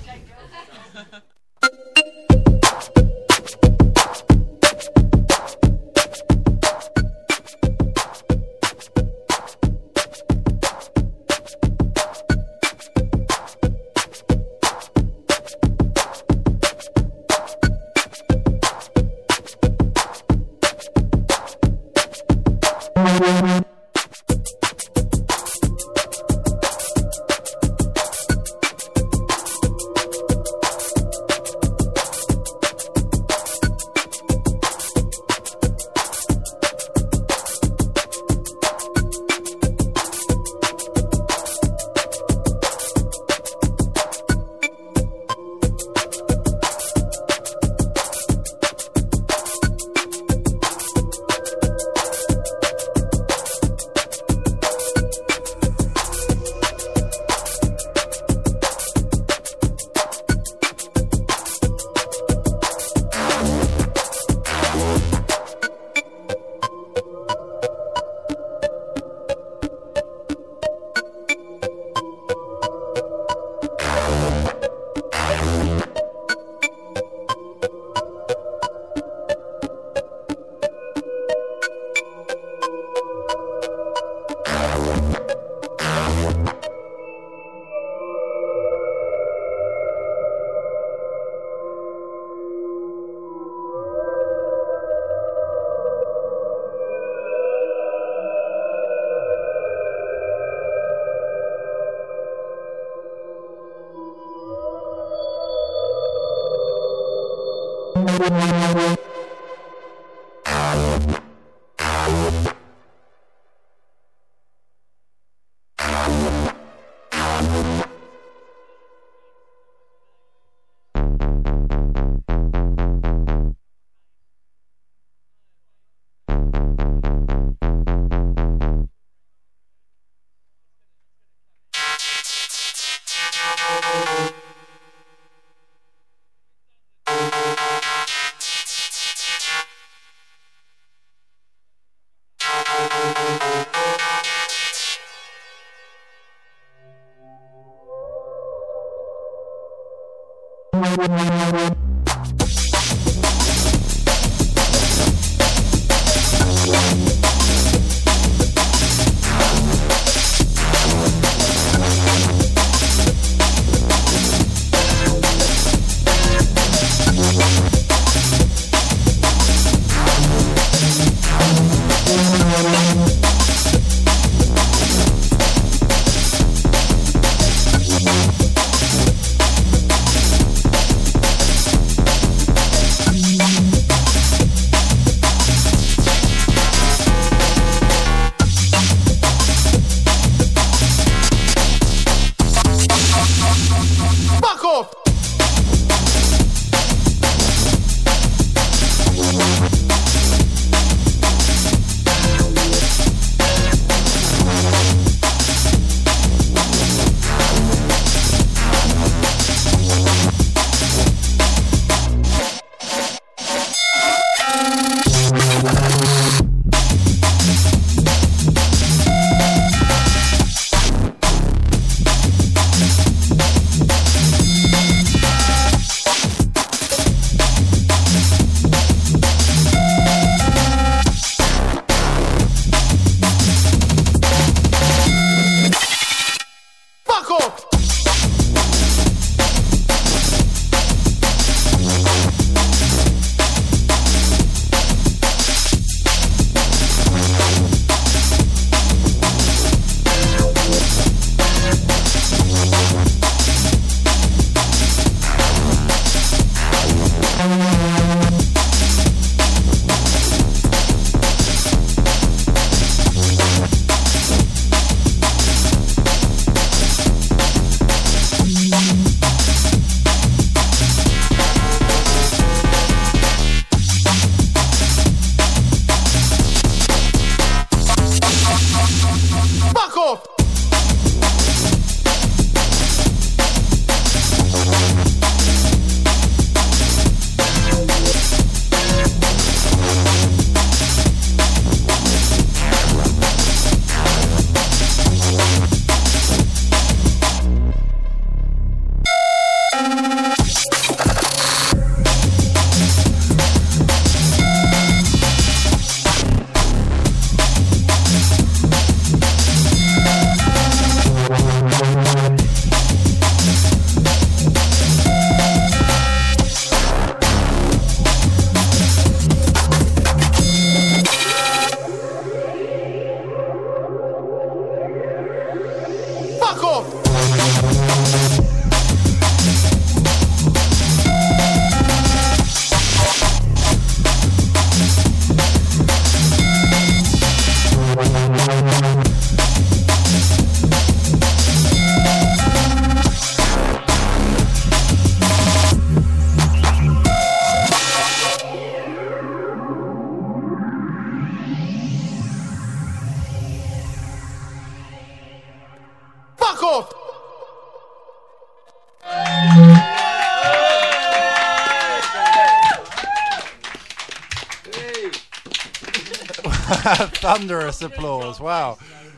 Thunderous applause, wow.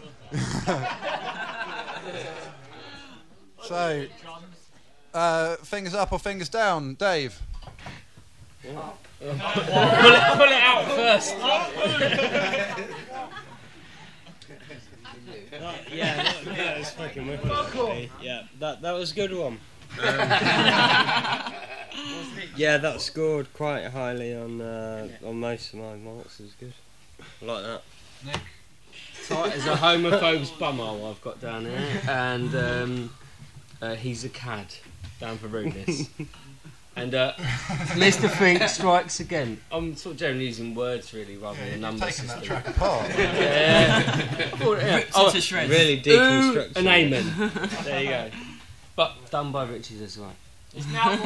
So, fingers up or fingers down, Dave? Pull it out first. Yeah, it's fucking wicked. Yeah, that was a good one. Yeah, that scored quite highly on most of my marks. It was good. I like that. Nick? Tight as a homophobe's bumhole I've got down here, and he's a cad down for rudeness. And Mr. Fink strikes again. I'm sort of generally using words really rather than numbers. Taking that track apart. Really deconstruction. An amen. There you go. But done by Richie's as well. It's now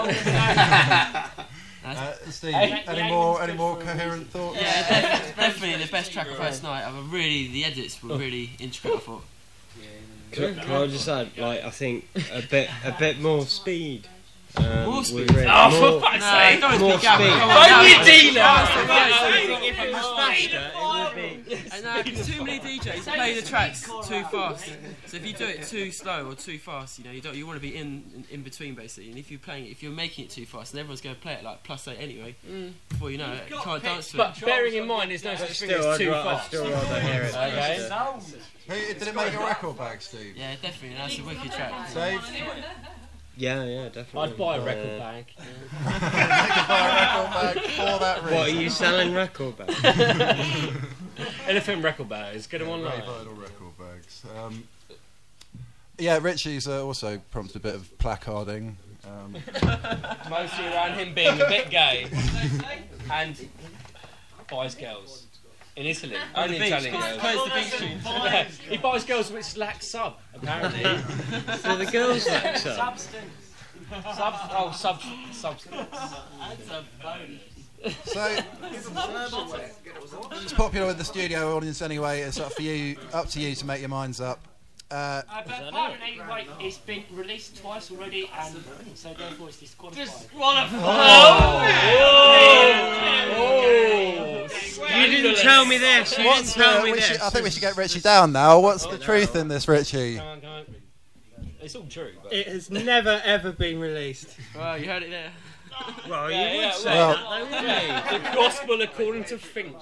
Steve, any more coherent thoughts? Yeah, definitely the best track of last night. The edits were really intricate, I thought. Can I just add, like, I think a bit more speed More speed. Really, Oh, for fuck's sake! Don't more be gabbing. speed. Come on, Don't be now. a dealer! I think if it was faster, it would be. And because too many DJs play the tracks too fast. So if you do it too slow or too fast, you want to be in between basically. And if you're making it too fast, and everyone's going to play it like +8 anyway, before you know it, you can't dance to it. But bearing in mind, there's no such thing as too I'd fast. still rather hear it. Okay. Did it make a record bag, Steve? Yeah, definitely. That's a wicked track. Steve? Yeah, definitely. I'd buy a record bag. You can buy a record bag for that reason. What, are you selling record bags? Elephant record bags. Get them online. Very vital record bags. Yeah, Richie's also prompted a bit of placarding. Mostly around him being a bit gay and buys girls. In Italy, only Italian girls. Plays the beach tunes. Yeah, he buys girls which lack sub, apparently. So the girls like so. Substance. Substance. That's a bonus. So it's popular with the studio audience anyway. It's up to you to make your minds up. But apparently, it's been released twice already, and so therefore it's disqualified. You didn't tell me this. You didn't tell me this. I think we should get Richie down now. What's the truth in this, Richie? Come on. It's all true. But It has never ever been released. Well, you heard it there. Well, you would say well- that, though, wouldn't you? the gospel according to Fink.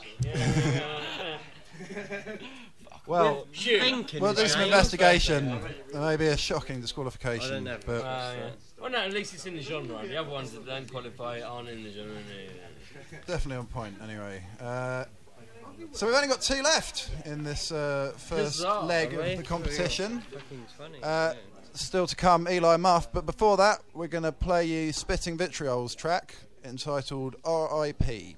Well, Thinking we'll do some James. investigation. There may be a shocking disqualification, I don't but Well, no, at least it's in the genre. The other ones that don't qualify aren't in the genre. definitely on point anyway. So we've only got 2 left in this first Huzzah, leg really? of the competition. Fucking funny. Still to come, Eli Muff. But before that, we're going to play you Spitting Vitriol's track entitled R.I.P.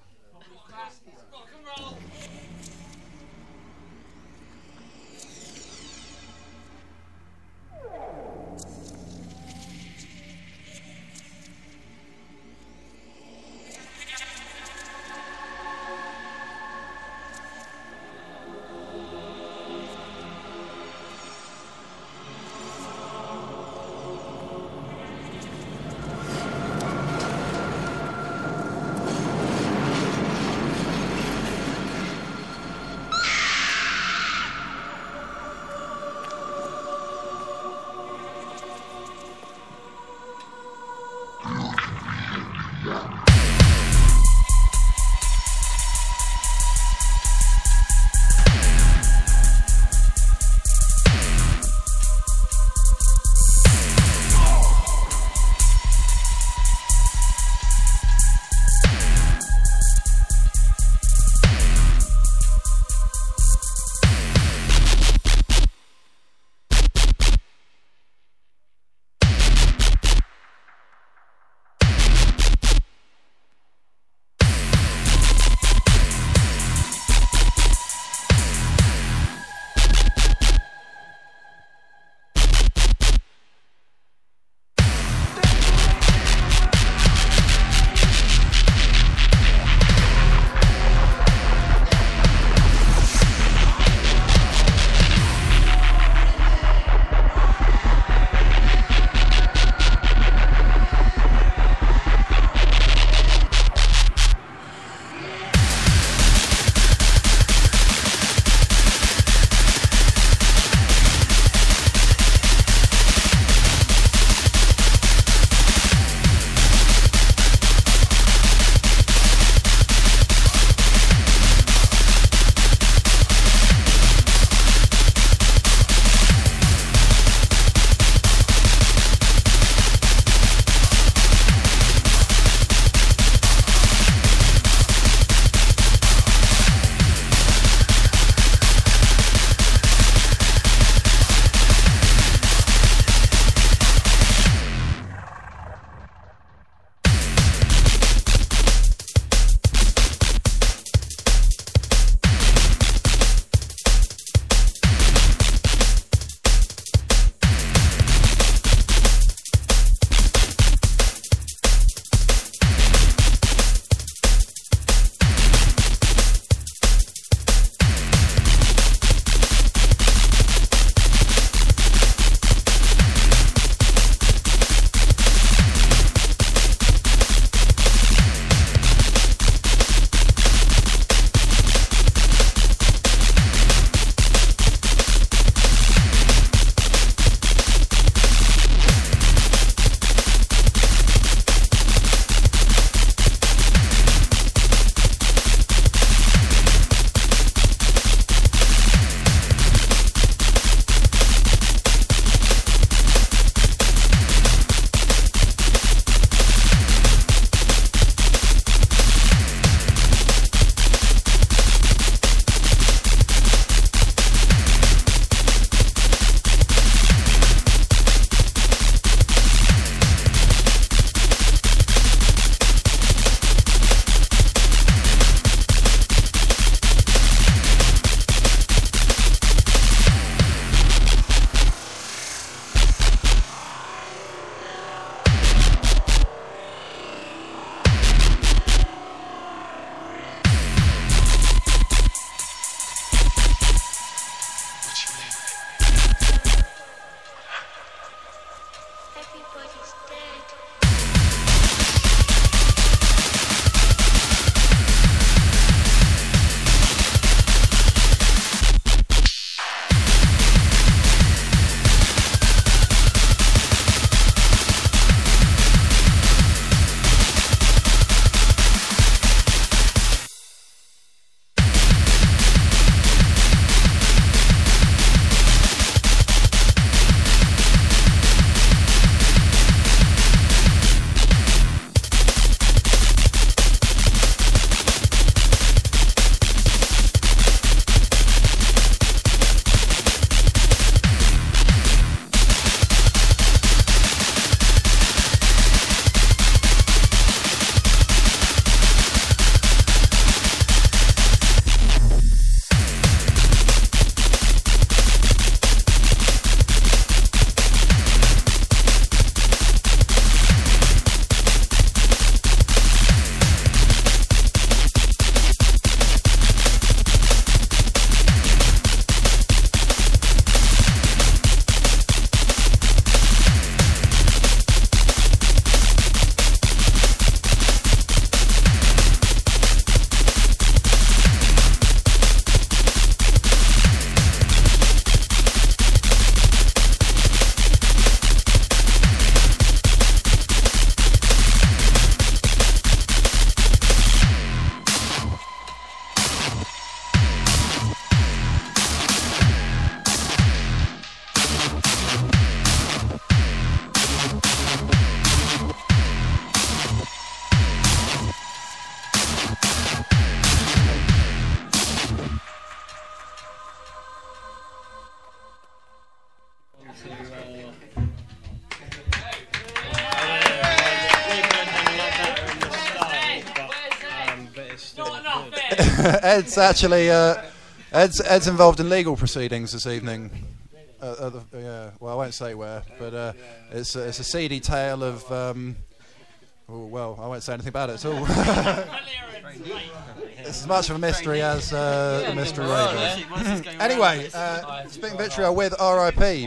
Ed's actually Ed's involved in legal proceedings this evening. Yeah, well, I won't say where, but it's a seedy tale of. Well, I won't say anything about it at all. It's as much of a mystery as the mystery Raven. Anyway, Spitting Vitriol with R.I.P.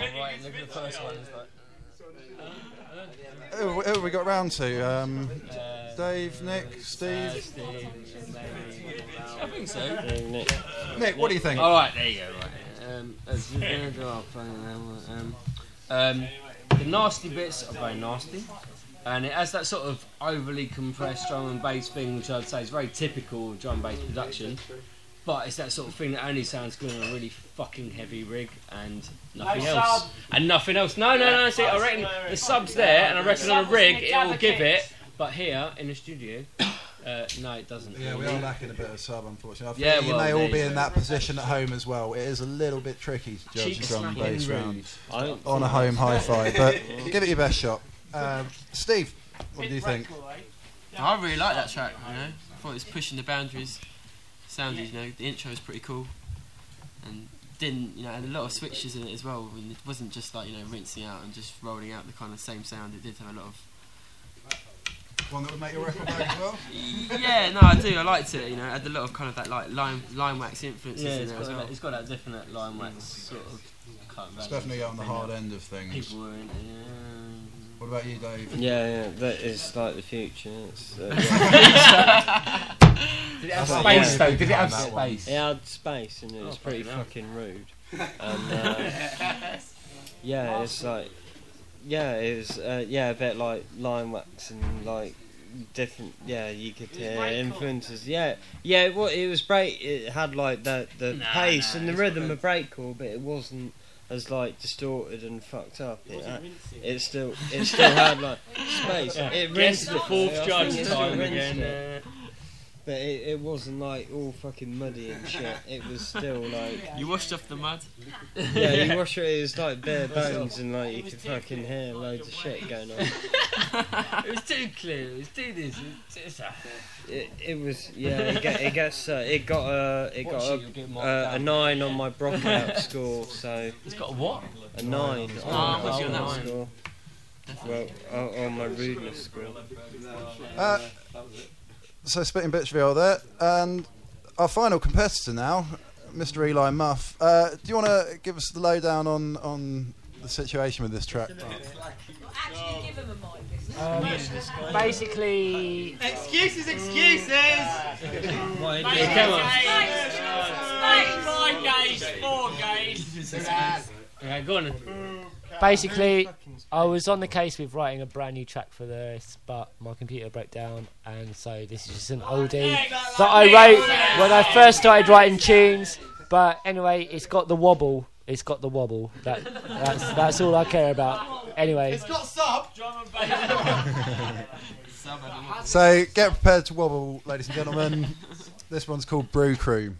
Who have we got round to? Dave, Nick, Steve? I think so. Nick, what do you think? All right, there you go. The nasty bits are very nasty. And it has that sort of overly compressed drum and bass thing, which I'd say is very typical of drum and bass production. But it's that sort of thing that only sounds good on a really fucking heavy rig and nothing else. And nothing else. No. See, I reckon the sub's there, and I reckon on a rig it will give it. But here in the studio, no, it doesn't. Yeah, we are lacking a bit of sub, unfortunately. I think you may all be in that position at home as well. It is a little bit tricky to judge a drum and bass round on a home hi-fi, but give it your best shot. Steve, what do you think? I really like that track, you know. I thought it was pushing the boundaries. Sounded, you know, the intro was pretty cool. And had a lot of switches in it as well. And it wasn't just like, rinsing out and just rolling out the kind of same sound. It did have a lot of... One that would make your record back as well? Yeah, no, I do. I liked it, It had a lot of kind of that like lime wax influences in there as well. It's got that definite lime wax sort of... It's definitely on the hard end of things. People were in it, What about you, Dave? Yeah, that is like the future. It's, Did it have space though? Did it have space? It had space and it was pretty fucking rude. And it's like, it was a bit like lime wax and like different. Yeah, you could hear influences. Yeah, it was great. It had like the pace and the rhythm of breakcore, but it wasn't as like distorted and fucked up. It still had like space. It rinsed the fourth judge time again. But it wasn't like all fucking muddy and shit. It was still like... You washed off the mud? Yeah, you wash it was like bare bones and like you could fucking hear loads of shit going on. It was too clear, it was too this. It was, it got a 9 on my Brockout score, so... It's got a what? A 9 on my Brockout score. Well, on my rudeness score. So Spitting Vitriol there, and our final competitor now, Mr. Eli Muff. Do you want to give us the lowdown on the situation with this track? Actually, give him a mic. Basically, excuses. Come on. 4 gays. Alright, go on. Basically, I was on the case with writing a brand new track for this, but my computer broke down, and so this is just an oldie that I wrote when I first started writing tunes. But anyway, it's got the wobble. That's all I care about. Anyway, it's got sub. So get prepared to wobble, ladies and gentlemen. This one's called Brew Crew.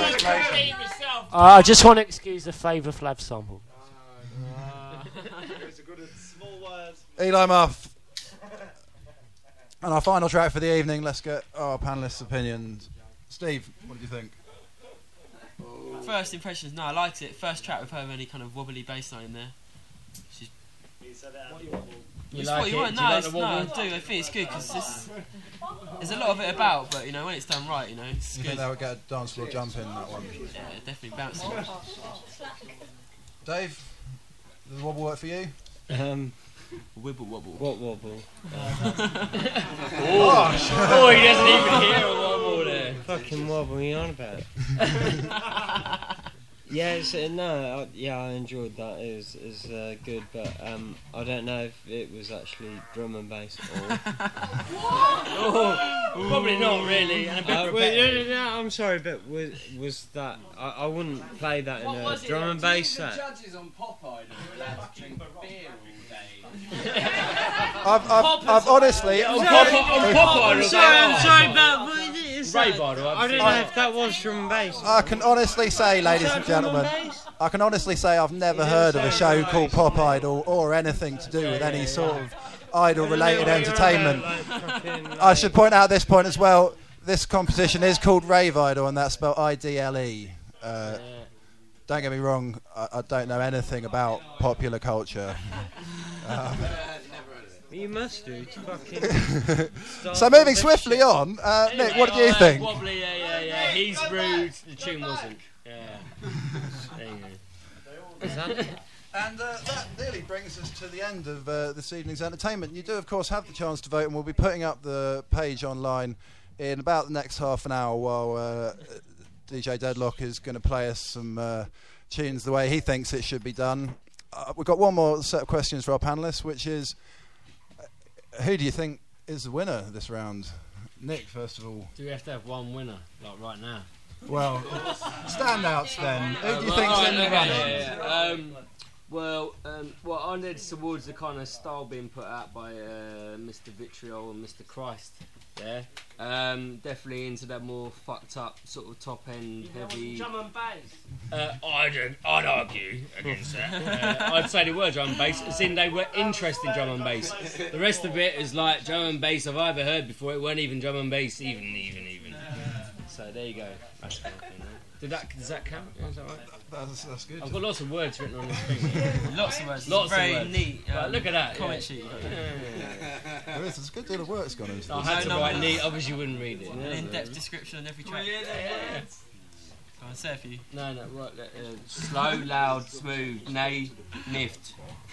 I just want to excuse the Flavor Flav sample. Eli Muff. And our final track for the evening, let's get our panellists' opinions. Steve, what did you think? First impressions, no, I liked it. First track with her really kind of wobbly bass line in there. She's You it's like what you it? want. Do you No, like the no, I wobble? do. I think it's good because there's a lot of it about, but when it's done right, it's You good. think they would get a dance floor jump in that one? Yeah, definitely bouncing. Dave, does the wobble work for you? Wibble wobble. What wobble? Oh, he doesn't even hear a wobble there. Fucking wobble, you on about? Yeah, I enjoyed that. It was good, but I don't know if it was actually drum and bass at all. Probably not really. And a bit repetitive. No, I'm sorry, but was that? I wouldn't play that in a drum and bass set. Judges on Pop Idol are allowed to drink beer all day. I've honestly. On Pop Idol. I'm sorry, but Rave Idol. I don't know if that was drum and bass. I can honestly say, ladies and gentlemen, I can honestly say I've never heard of a show called Pop Idol or anything to do with any sort of idol-related entertainment. I should point out at this point as well, this competition is called Rave Idol, and that's spelled IDLE. Don't get me wrong, I don't know anything about popular culture. You must do. It's fucking. So moving swiftly on, Nick, what do you think? Wobbly, yeah. He's rude. The tune wasn't. Yeah. There you go. Is that it? And that nearly brings us to the end of this evening's entertainment. You do, of course, have the chance to vote, and we'll be putting up the page online in about the next half an hour while DJ Deadlock is going to play us some tunes the way he thinks it should be done. We've got one more set of questions for our panellists, which is, who do you think is the winner this round? Nick, first of all. Do we have to have one winner, like right now? Well, standouts then. Who do you think's in the running? Well, I led towards the kind of style being put out by Mr. Vitriol and Mr. Christ. Yeah, definitely into that more fucked up sort of top end heavy. Drum and bass. I'd argue against that. I'd say they were drum and bass, as in they were interested in drum and bass. The rest of it is like drum and bass I've ever heard before. It weren't even drum and bass, even. So there you go. That's kind of thing, does that count? Yeah, is that right? That's good. I've got lots of words written on this thing. Lots of words. Lots very of words. Neat. Look at that. Comment sheet. There is. There's a good deal of work's gone into this. I had to write neat. Obviously, you wouldn't read it. An in-depth description on every track. Go on, say a few. No, right. Slow, loud, smooth, nay, nift.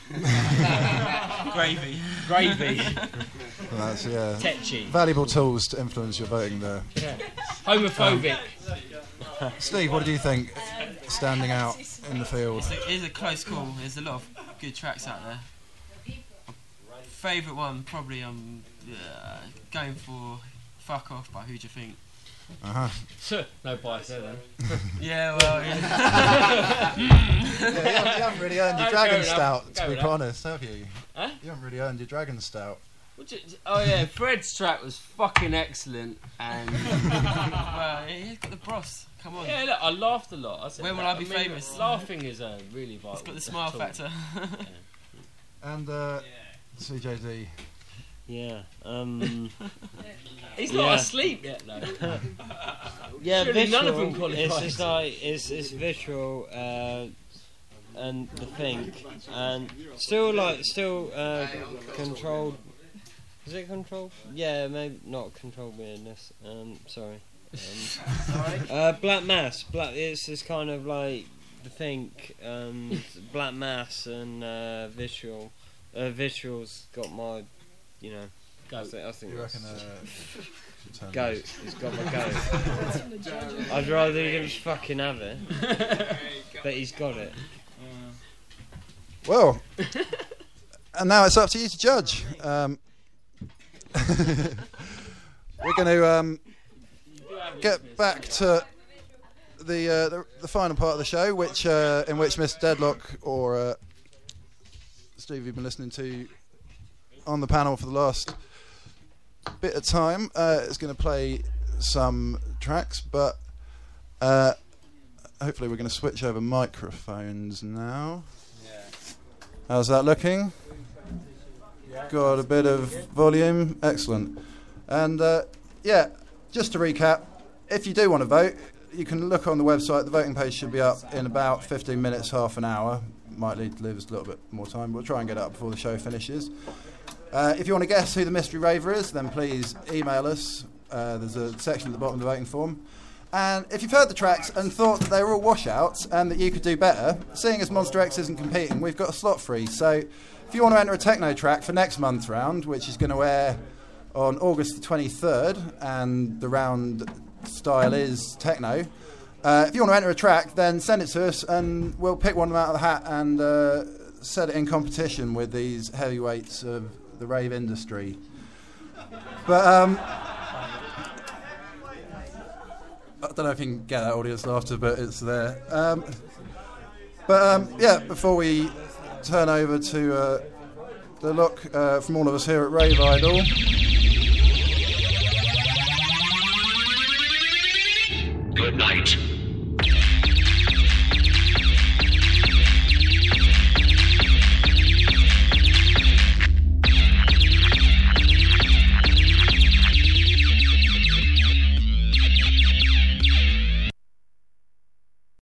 Gravy. Well, that's Tetchy. valuable tools to influence your voting there. Yeah. Homophobic. Steve, what do you think standing out in the field? It is a close call. There's a lot of good tracks out there. Favourite one, probably going for Fuck Off by Who Do You Think? No bias there then. Yeah, well, You haven't really earned your Dragon Stout, to be honest, have you? Huh? You haven't really earned your Dragon Stout. Oh yeah, Fred's track was fucking excellent, and well, he's got the bros. Come on. Yeah, look, I laughed a lot. When will I be famous? Laughing is really vital. It's got the smile factor. And CJD. Yeah. He's not asleep yet, though. Yeah, surely none of Visual, them qualify. it's just like it's Visual and the Think, and still controlled. Is it controlled? Yeah, maybe not controlled weirdness. Sorry. Black Mass. It's just kind of like the Think, Black Mass and Visual. Visual's got my, Goat. I think You reckon goat. He's got my goat. I'd rather he didn't fucking have it, but he's got it. Well, and now it's up to you to judge. We're going to get back to the final part of the show, which in which Mr. Deadlock or Steve, you've been listening to on the panel for the last bit of time, is going to play some tracks, but hopefully we're going to switch over microphones now. How's that looking? Got a bit of volume. Excellent. And yeah, just to recap, if you do want to vote, you can look on the website. The voting page should be up in about 15 minutes, half an hour. Might leave us a little bit more time. We'll try and get it up before the show finishes. If you want to guess who the mystery raver is, then please email us. There's a section at the bottom of the voting form. And if you've heard the tracks and thought that they were all washouts and that you could do better, seeing as Monster X isn't competing, we've got a slot free. So if you want to enter a techno track for next month's round, which is going to air on August the 23rd, and the round style is techno, if you want to enter a track, then send it to us and we'll pick one of them out of the hat and set it in competition with these heavyweights of the rave industry. But I don't know if you can get that audience laughter, but it's there. Yeah, before we turn over to the look from all of us here at Rave Idol. Good night.